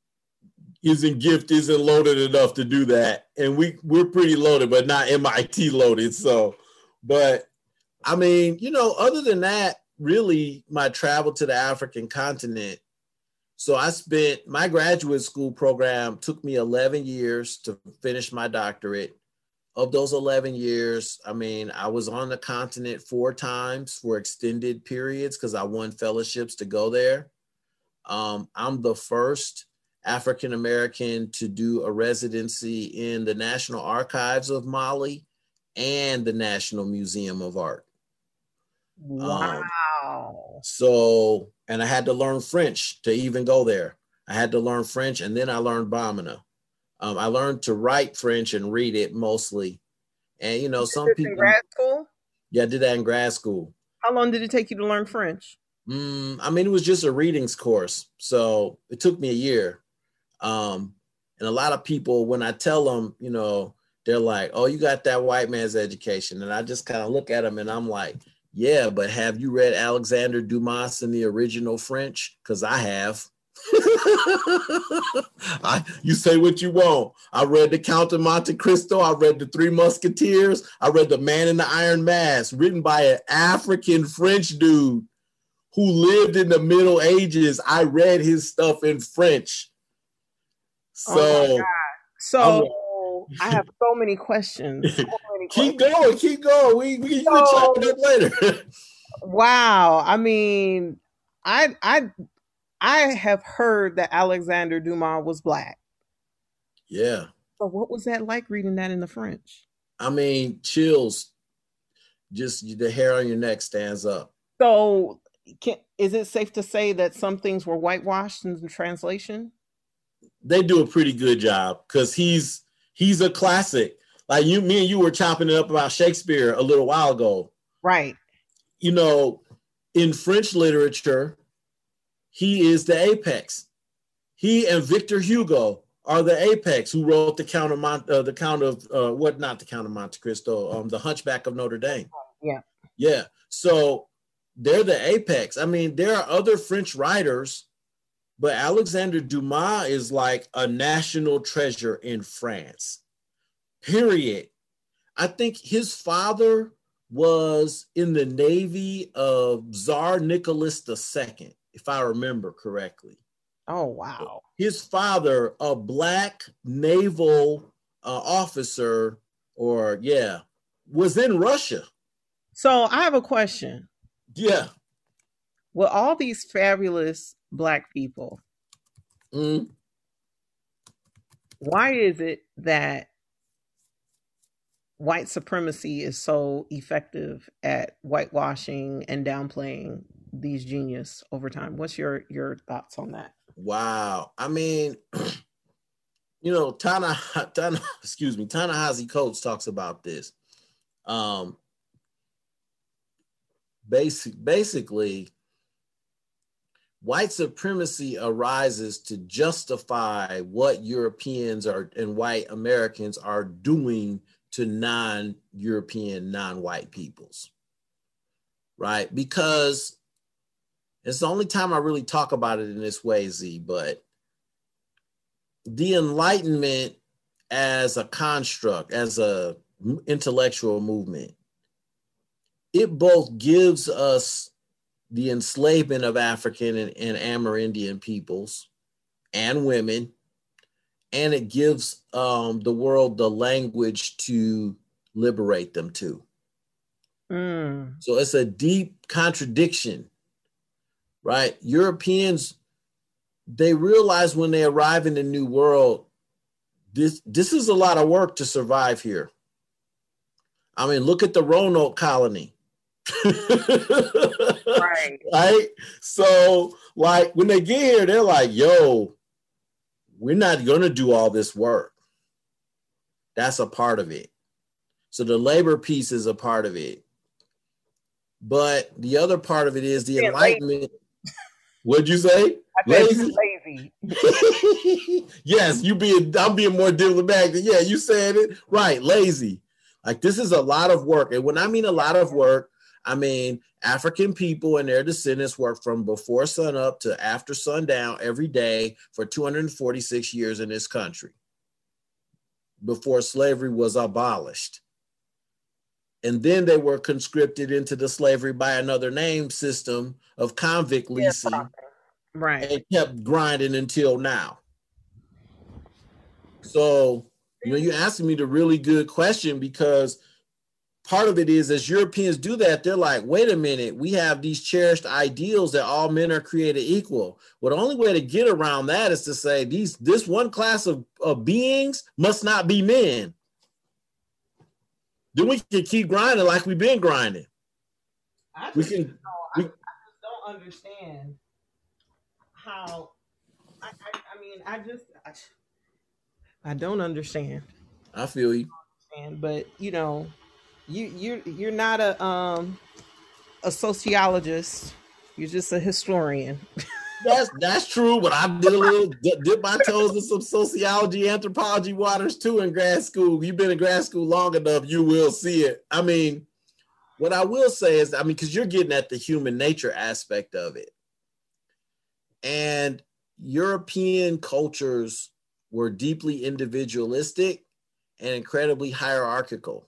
loaded enough to do that. And we're pretty loaded, but not MIT loaded. So, but other than that, really my travel to the African continent. So my graduate school program took me 11 years to finish my doctorate. Of those 11 years, I was on the continent 4 times for extended periods because I won fellowships to go there. I'm the first African-American to do a residency in the National Archives of Mali and the National Museum of Art. Wow. And I had to learn French to even go there. I had to learn French, and then I learned Bamana. I learned to write French and read it mostly. And, some people. In grad school? Yeah, I did that in grad school. How long did it take you to learn French? It was just a readings course. So it took me a year. And a lot of people, when I tell them, they're like, oh, you got that white man's education. And I just kind of look at them and I'm like, yeah, but have you read Alexander Dumas in the original French? Because I have. You say what you want. I read The Count of Monte Cristo. I read The Three Musketeers. I read The Man in the Iron Mask, written by an African French dude who lived in the Middle Ages. I read his stuff in French. I have so many questions. Keep going. We can chat it up later. Wow. I have heard that Alexander Dumas was Black. Yeah. So what was that like reading that in the French? Chills. Just the hair on your neck stands up. So is it safe to say that some things were whitewashed in the translation? They do a pretty good job because he's a classic. Like me and you were chopping it up about Shakespeare a little while ago. Right. In French literature, he is the apex. He and Victor Hugo are the apex, who wrote The Hunchback of Notre Dame. Yeah. Yeah. So they're the apex. There are other French writers, but Alexander Dumas is like a national treasure in France. Period. I think his father was in the Navy of Tsar Nicholas II, if I remember correctly. Oh, wow. His father, a black naval officer, was in Russia. So I have a question. Yeah. With all these fabulous Black people, why is it that white supremacy is so effective at whitewashing and downplaying these genius over time? What's your thoughts on that? Wow. I mean, Ta-Nehisi Coates talks about this. Basically, white supremacy arises to justify what Europeans and white Americans are doing to non-European, non-white peoples, right? Because it's the only time I really talk about it in this way, Z, but the Enlightenment as a construct, as a intellectual movement, it both gives us the enslavement of African and Amerindian peoples and women, and it gives the world the language to liberate them too. So it's a deep contradiction, right? Europeans, they realize when they arrive in the New World, this is a lot of work to survive here. I mean, look at the Roanoke colony. Right. Right. So, like, when they get here, they're like, yo, we're not going to do all this work. That's a part of it. So the labor piece is a part of it. But the other part of it is the Enlightenment. Lazy. What'd you say? Lazy. Yes, I'm being more diplomatic. Yeah, you said it right. Lazy. Like, this is a lot of work. And when I mean a lot of work, I mean African people and their descendants work from before sun up to after sundown every day for 246 years in this country before slavery was abolished. And then they were conscripted into the slavery by another name system of convict leasing, right? And kept grinding until now. So, you're asking me the really good question, because part of it is, as Europeans do that, they're like, wait a minute, we have these cherished ideals that all men are created equal. Well, the only way to get around that is to say this one class of beings must not be men. Then we can keep grinding like we've been grinding. I just don't understand how. I don't understand. I feel you. But you're not a sociologist. You're just a historian. That's true, but I dip my toes in some sociology, anthropology waters too in grad school. You've been in grad school long enough, you will see it. I mean, what I will say is, because you're getting at the human nature aspect of it. And European cultures were deeply individualistic and incredibly hierarchical.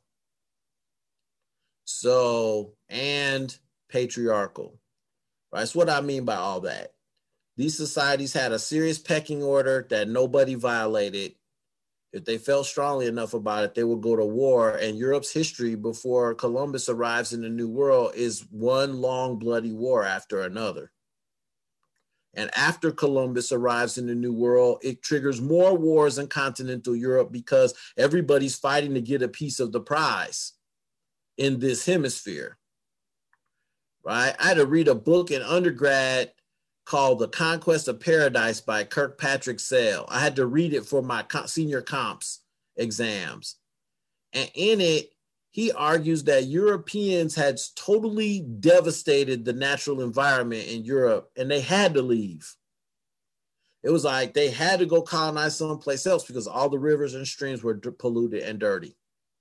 So, and patriarchal, right? That's what I mean by all that. These societies had a serious pecking order that nobody violated. If they felt strongly enough about it, they would go to war. And Europe's history before Columbus arrives in the New World is one long bloody war after another. And after Columbus arrives in the New World, it triggers more wars in continental Europe because everybody's fighting to get a piece of the prize in this hemisphere, right? I had to read a book in undergrad called The Conquest of Paradise by Kirkpatrick Sale. I had to read it for my senior comps exams. And in it, he argues that Europeans had totally devastated the natural environment in Europe and they had to leave. It was like they had to go colonize someplace else because all the rivers and streams were polluted and dirty.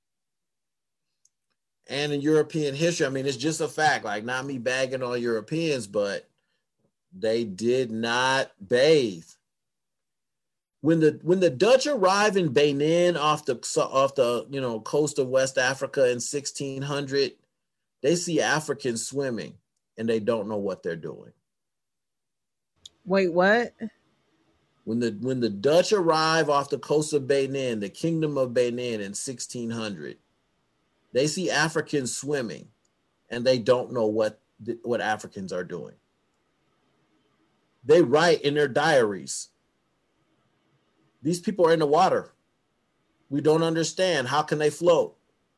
And in European history, it's just a fact, like not me bagging on Europeans, but they did not bathe. When the Dutch arrive in Benin off the coast of West Africa in 1600, they see Africans swimming and they don't know what they're doing. Wait, what? When the Dutch arrive off the coast of Benin, the Kingdom of Benin in 1600, they see Africans swimming, and they don't know what Africans are doing. They write in their diaries, these people are in the water. We don't understand. How can they float?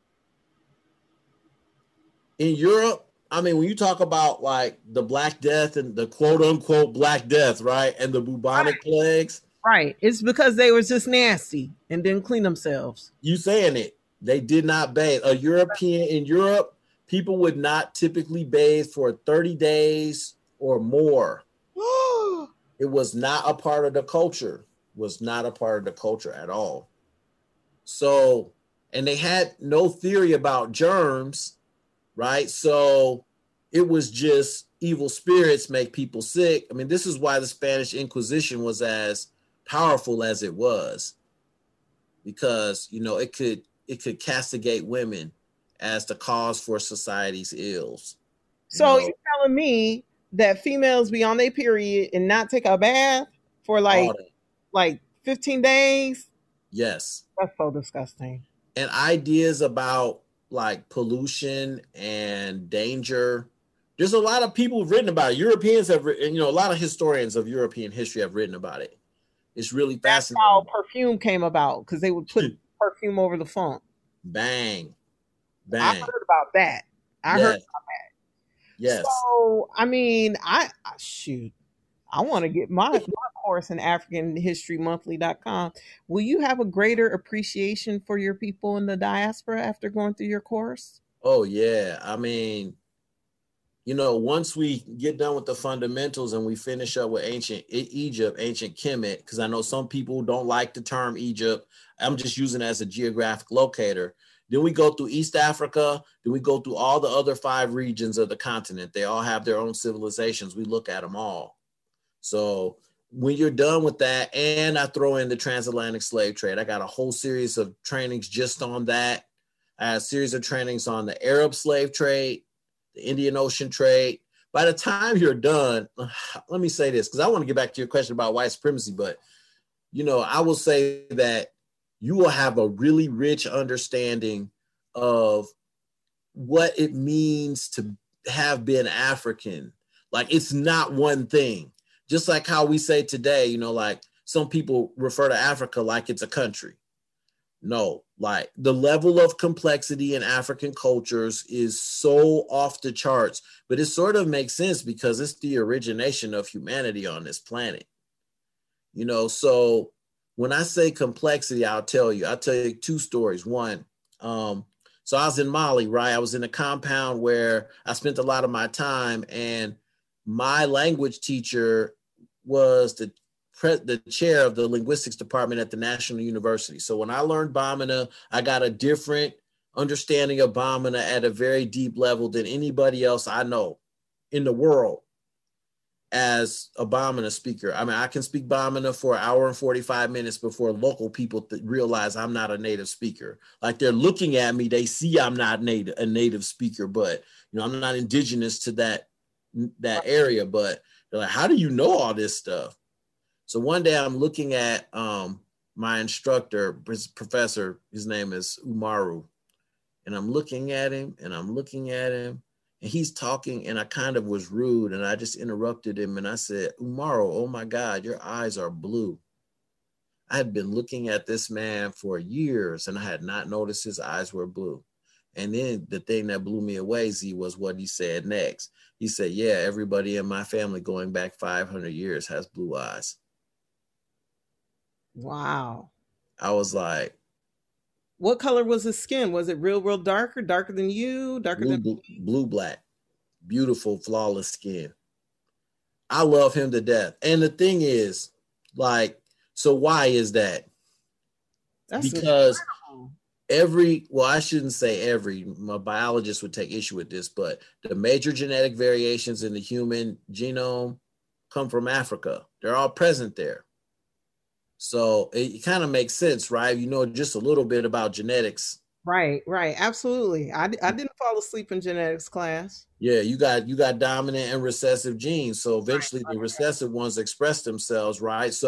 In Europe, I mean, when you talk about like the Black Death and the quote unquote Black Death, right? And the bubonic plagues. Right. It's because they were just nasty and didn't clean themselves. You saying it. They did not bathe. In Europe, people would not typically bathe for 30 days or more. It was not a part of the culture. Was not a part of the culture at all. So, and they had no theory about germs, right? So it was just evil spirits make people sick. I mean, this is why the Spanish Inquisition was as powerful as it was, because, you know, it could castigate women as the cause for society's ills. So you're telling me that females be on their period and not take a bath for like 15 days? Yes. That's so disgusting. And ideas about like pollution and danger. There's a lot of people who've written about it. Europeans have written, you know, a lot of historians of European history have written about it. It's really fascinating. That's how perfume came about, because they would put perfume over the funk. Bang. Bang. I heard about that. I heard about that. Yes. So, I mean, I want to get my course in AfricanHistoryMonthly.com. Will you have a greater appreciation for your people in the diaspora after going through your course? Oh, yeah. I mean, you know, once we get done with the fundamentals and we finish up with ancient Egypt, ancient Kemet, because I know some people don't like the term Egypt. I'm just using it as a geographic locator. Then we go through East Africa. Then we go through all the other 5 regions of the continent. They all have their own civilizations. We look at them all. So when you're done with that, and I throw in the transatlantic slave trade, I got a whole series of trainings just on that. I had a series of trainings on the Arab slave trade, the Indian Ocean trade. By the time you're done, let me say this, because I want to get back to your question about white supremacy, but, you know, I will say that you will have a really rich understanding of what it means to have been African. Like, it's not one thing. Just like how we say today, you know, like some people refer to Africa like it's a country. No, like the level of complexity in African cultures is so off the charts, but it sort of makes sense because it's the origination of humanity on this planet. You know, so when I say complexity, I'll tell you 2 stories. One, so I was in Mali, right? I was in a compound where I spent a lot of my time, and my language teacher was the chair of the linguistics department at the National University. So when I learned Bamana, I got a different understanding of Bamana at a very deep level than anybody else I know in the world as a Bamana speaker. I mean, I can speak Bamana for an hour and 45 minutes before local people realize I'm not a native speaker. Like, they're looking at me, they see I'm not a native speaker, but, you know, I'm not indigenous to that area, but they're like, how do you know all this stuff? So one day I'm looking at my instructor, professor, his name is Umaru, and I'm looking at him and he's talking, and I kind of was rude, and I just interrupted him, and I said, Umaru, oh my God, your eyes are blue. I had been looking at this man for years, and I had not noticed his eyes were blue. And then the thing that blew me away, Z, was what he said next. He said, yeah, everybody in my family going back 500 years has blue eyes. Wow. I was like, what color was his skin? Was it real dark, or darker than you? Blue, black, beautiful, flawless skin. I love him to death. And the thing is, like, so why is that? That's because I shouldn't say my biologist would take issue with this, but the major genetic variations in the human genome come from Africa. They're all present there. So it kind of makes sense, right? You know, just a little bit about genetics. Right. Absolutely. I didn't fall asleep in genetics class. Yeah, you got dominant and recessive genes. So eventually the recessive ones express themselves, right? So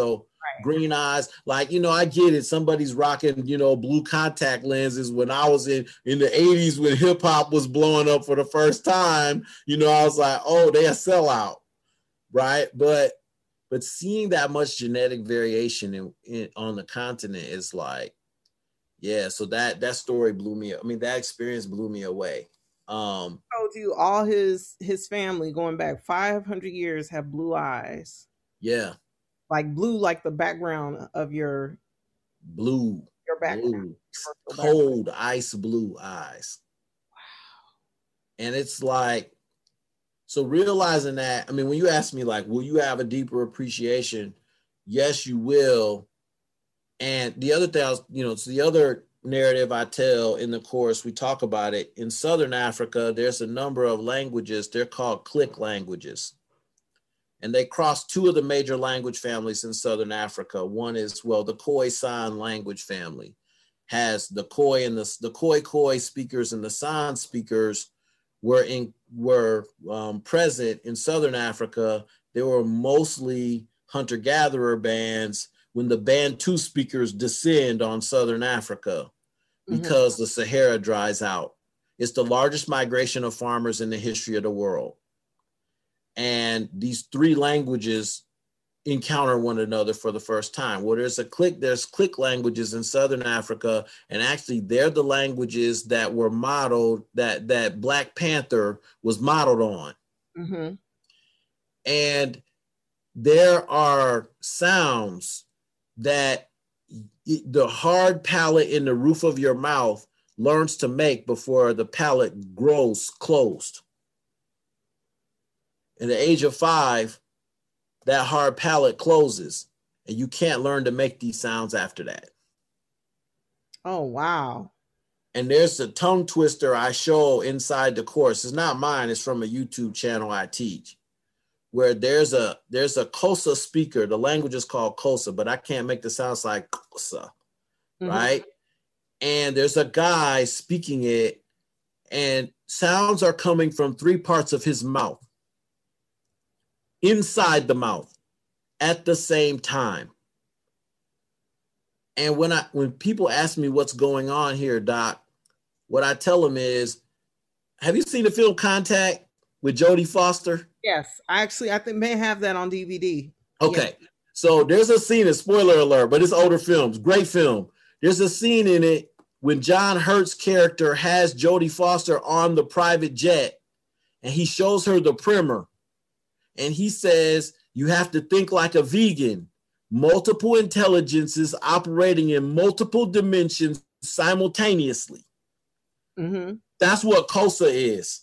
green eyes. Like, I get it. Somebody's rocking, blue contact lenses. When I was in the 80s, when hip hop was blowing up for the first time, I was like, oh, they a sellout. Right. But seeing that much genetic variation on the continent is like, yeah. So that story blew me up. I mean, that experience blew me away. Told you all his family going back 500 years have blue eyes. Yeah. Like blue, like the background of your background. Blue. Cold ice blue eyes. Wow. And it's like, so realizing that, I mean, when you ask me like, will you have a deeper appreciation? Yes, you will. And the other thing, it's the other narrative I tell in the course, we talk about it. In Southern Africa, there's a number of languages. They're called click languages. And they cross two of the major language families in Southern Africa. One is, the Khoi-San language family has the Khoi and the Khoi speakers and the San speakers were present in Southern Africa. They were mostly hunter-gatherer bands when the Bantu speakers descend on Southern Africa because the Sahara dries out. It's the largest migration of farmers in the history of the world. And these three languages encounter one another for the first time. Well, there's click languages in Southern Africa, and actually they're the languages that were modeled, that Black Panther was modeled on. Mm-hmm. And there are sounds that the hard palate in the roof of your mouth learns to make before the palate grows closed. In the age of 5, that hard palate closes, and you can't learn to make these sounds after that. Oh, wow. And there's a tongue twister I show inside the course. It's not mine. It's from a YouTube channel I teach, where there's a Xhosa speaker. The language is called Xhosa, but I can't make the sounds like Xhosa, right? And there's a guy speaking it, and sounds are coming from 3 parts of his mouth, inside the mouth, at the same time. And when people ask me what's going on here, Doc, what I tell them is, have you seen the film Contact with Jodie Foster? Yes, I think may have that on DVD. Okay, so there's a scene, a spoiler alert, but it's older films, great film. There's a scene in it when John Hurt's character has Jodie Foster on the private jet, and he shows her the primer, and he says, you have to think like a vegan. Multiple intelligences operating in multiple dimensions simultaneously. Mm-hmm. That's what Xhosa is.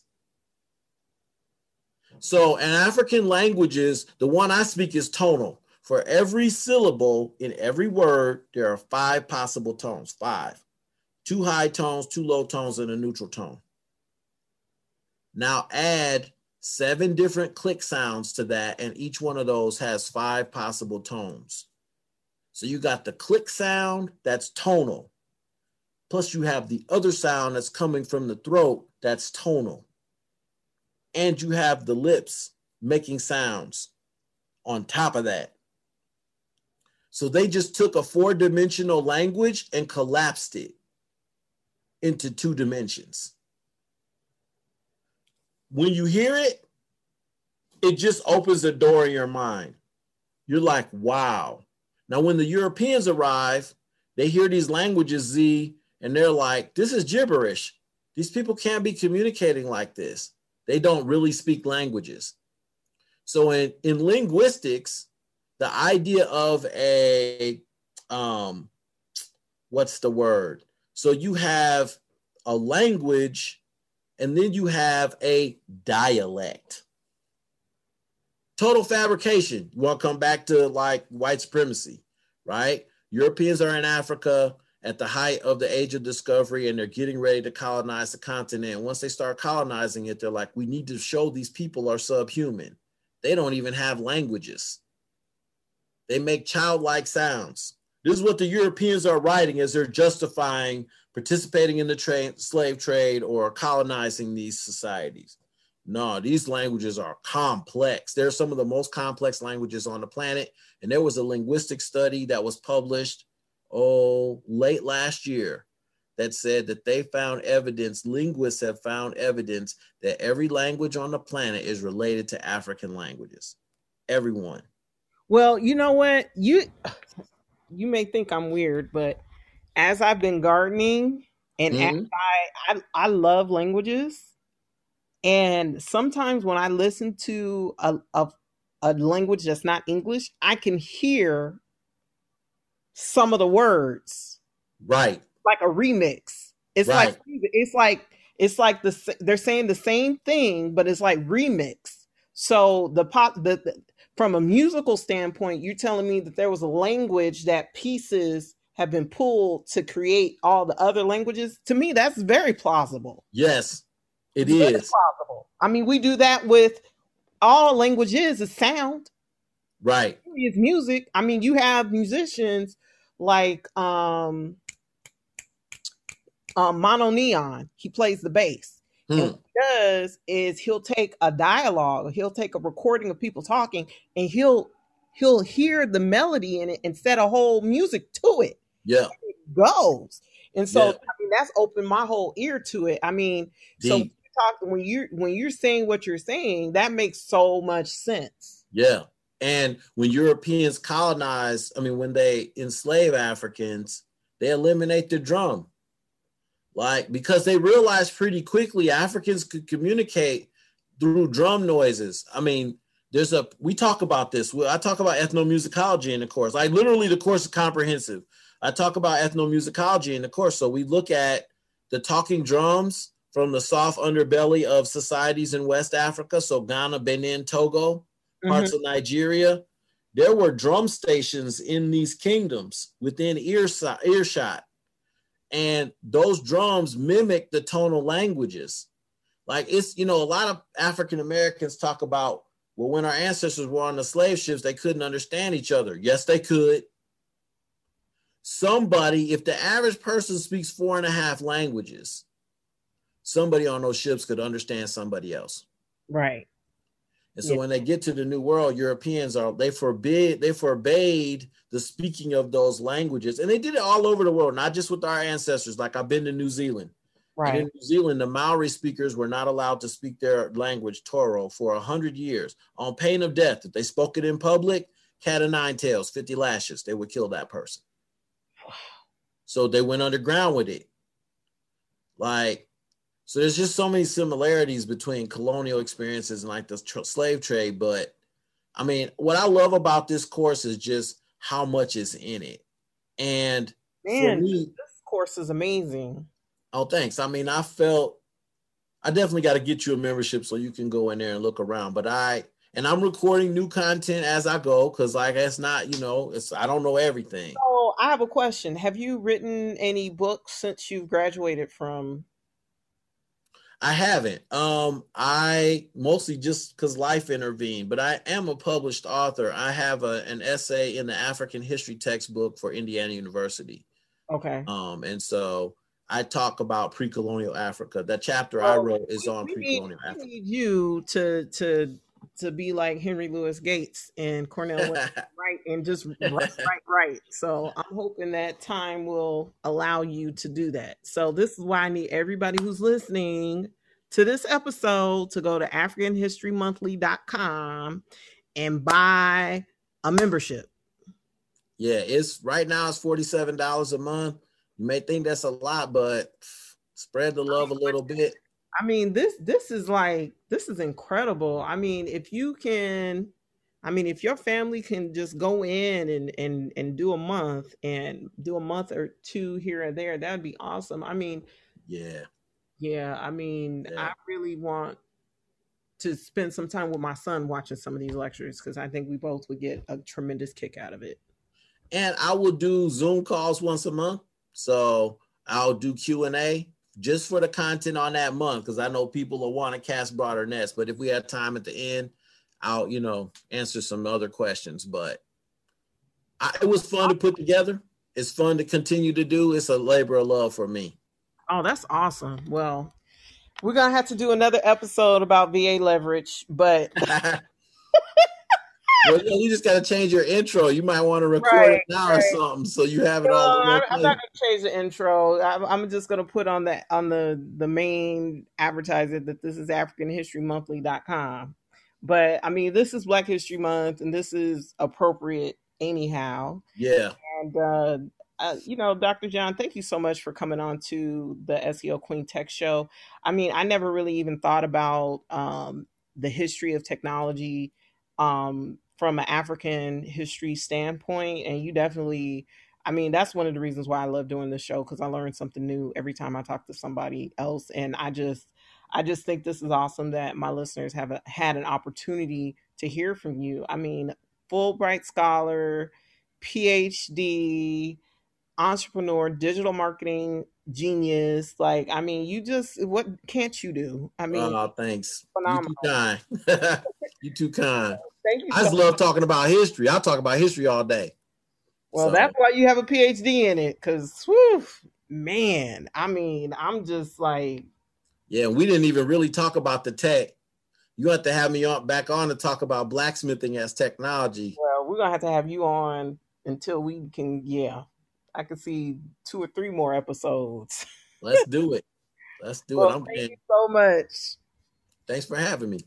So in African languages, the one I speak is tonal. For every syllable in every word, there are 5 possible tones, 5. 2 high tones, 2 low tones, and a neutral tone. Now add 7 different click sounds to that, and each one of those has 5 possible tones. So you got the click sound that's tonal, plus you have the other sound that's coming from the throat that's tonal, and you have the lips making sounds on top of that. So they just took a 4-dimensional language and collapsed it into 2 dimensions. When you hear it, it just opens a door in your mind. You're like, wow. Now, when the Europeans arrive, they hear these languages, Z, and they're like, this is gibberish. These people can't be communicating like this. They don't really speak languages. So in linguistics, the idea of what's the word? So you have a language, and then you have a dialect. Total fabrication. You want to come back to like white supremacy, right? Europeans are in Africa at the height of the age of discovery, and they're getting ready to colonize the continent. And once they start colonizing it, they're like, we need to show these people are subhuman. They don't even have languages. They make childlike sounds. This is what the Europeans are writing as they're justifying participating in the slave trade or colonizing these societies. No, these languages are complex. They're some of the most complex languages on the planet. And there was a linguistic study that was published, late last year that said that they found evidence, linguists have found evidence that every language on the planet is related to African languages. Everyone. Well, you know what? You may think I'm weird, but as I've been gardening and I love languages, and sometimes when I listen to a language that's not English, I can hear some of the words. Right. Like a remix. It's right. like they're saying the same thing, but it's like remix. So from a musical standpoint, you're telling me that there was a language that pieces have been pulled to create all the other languages. To me, that's very plausible. Yes, it is plausible. I mean, we do that with all languages is sound. Right. It's music. I mean, you have musicians like Mono Neon. He plays the bass. And what he does is he'll take a dialogue, he'll take a recording of people talking, and he'll hear the melody in it and set a whole music to it. Yeah. It goes. And so I mean, that's opened my whole ear to it. I mean, so when you're saying what you're saying, that makes so much sense. Yeah. And when Europeans colonize, I mean, when they enslave Africans, they eliminate the drum. Like, because they realized pretty quickly Africans could communicate through drum noises. I mean, we talk about this. I talk about ethnomusicology in the course. Like, literally the course is comprehensive. I talk about ethnomusicology in the course. So we look at the talking drums from the soft underbelly of societies in West Africa. So Ghana, Benin, Togo, parts of Nigeria. There were drum stations in these kingdoms within earshot. And those drums mimic the tonal languages. Like, it's, a lot of African Americans talk about, well, when our ancestors were on the slave ships, they couldn't understand each other. Yes, they could. If the average person speaks 4.5 languages, somebody on those ships could understand somebody else. Right. And so when they get to the New World, Europeans they forbade the speaking of those languages. And they did it all over the world, not just with our ancestors. Like, I've been to New Zealand. Right. And in New Zealand, the Maori speakers were not allowed to speak their language, Toro, for 100 years on pain of death. If they spoke it in public, cat o' nine tails, 50 lashes, they would kill that person. So they went underground with it. So there's just so many similarities between colonial experiences and like the slave trade. But I mean, what I love about this course is just how much is in it. And man, for me, this course is amazing. Oh, thanks. I mean, I definitely got to get you a membership so you can go in there and look around. But I'm recording new content as I go, because like, it's not, I don't know everything. So I have a question. Have you written any books since you've graduated from? I haven't. I mostly just because life intervened, but I am a published author. I have an essay in the African history textbook for Indiana University. Okay. And so I talk about pre-colonial Africa. That chapter I wrote is on pre-colonial Africa. We need you to be like Henry Louis Gates and Cornel West, right? And just right. So I'm hoping that time will allow you to do that. So this is why I need everybody who's listening to this episode to go to AfricanHistoryMonthly.com and buy a membership. Yeah, right now it's $47 a month. You may think that's a lot, but spread the love a little bit. I mean, this is incredible. I mean, if your family can just go in and do a month or two here and there, that'd be awesome. I mean, I really want to spend some time with my son watching some of these lectures, because I think we both would get a tremendous kick out of it. And I will do Zoom calls once a month. So I'll do Q&A just for the content on that month, because I know people will want to cast broader nets. But if we have time at the end, I'll, answer some other questions. But it was fun to put together. It's fun to continue to do. It's a labor of love for me. Oh, that's awesome. Well, We're going to have to do another episode about VA leverage, but... Well, you just got to change your intro. You might want to record it now or something, so you have it all. I'm not going to change the intro. I'm just going to put on the main advertiser that this is AfricanHistoryMonthly.com. But I mean, this is Black History Month, and this is appropriate anyhow. Yeah. And Dr. John, thank you so much for coming on to the SEO Queen Tech Show. I mean, I never really even thought about the history of technology from an African history standpoint. And you definitely, I mean, that's one of the reasons why I love doing this show, because I learn something new every time I talk to somebody else. And I just think this is awesome that my listeners have had an opportunity to hear from you. I mean, Fulbright scholar, PhD, entrepreneur, digital marketing genius. Like, I mean, what can't you do? I mean, thanks. Phenomenal. You too kind. You too kind. Thank you. I just love talking about history. I'll talk about history all day. Well, that's why you have a PhD in it, because, man, I mean, I'm just like... Yeah, we didn't even really talk about the tech. You have to have me back on to talk about blacksmithing as technology. Well, we're going to have you on until we can, I can see 2 or 3 more episodes. Let's do it. Thank you so much. Thanks for having me.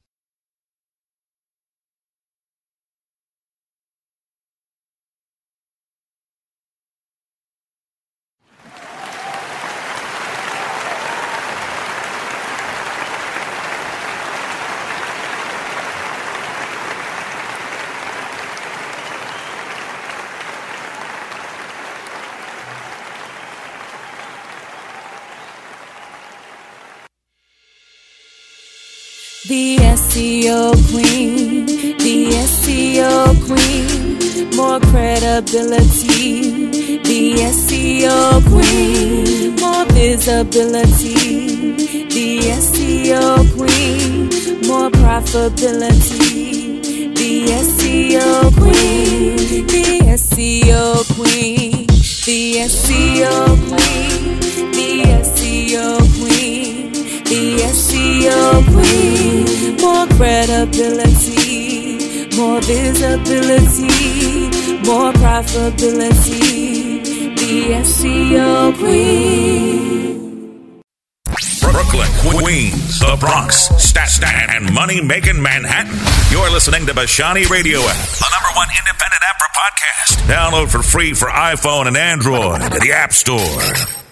The SEO Queen, the SEO Queen, more credibility. The SEO Queen, more visibility. The SEO Queen, more profitability. The SEO Queen, the SEO Queen, the SEO Queen, the SEO Queen, the SEO Queen. More credibility, more visibility, more profitability. The SEO Queen. Brooklyn, Queens, the Bronx, Staten, and money-making Manhattan. You're listening to Bashani Radio App, the #1 independent app for podcasts. Download for free for iPhone and Android at the App Store.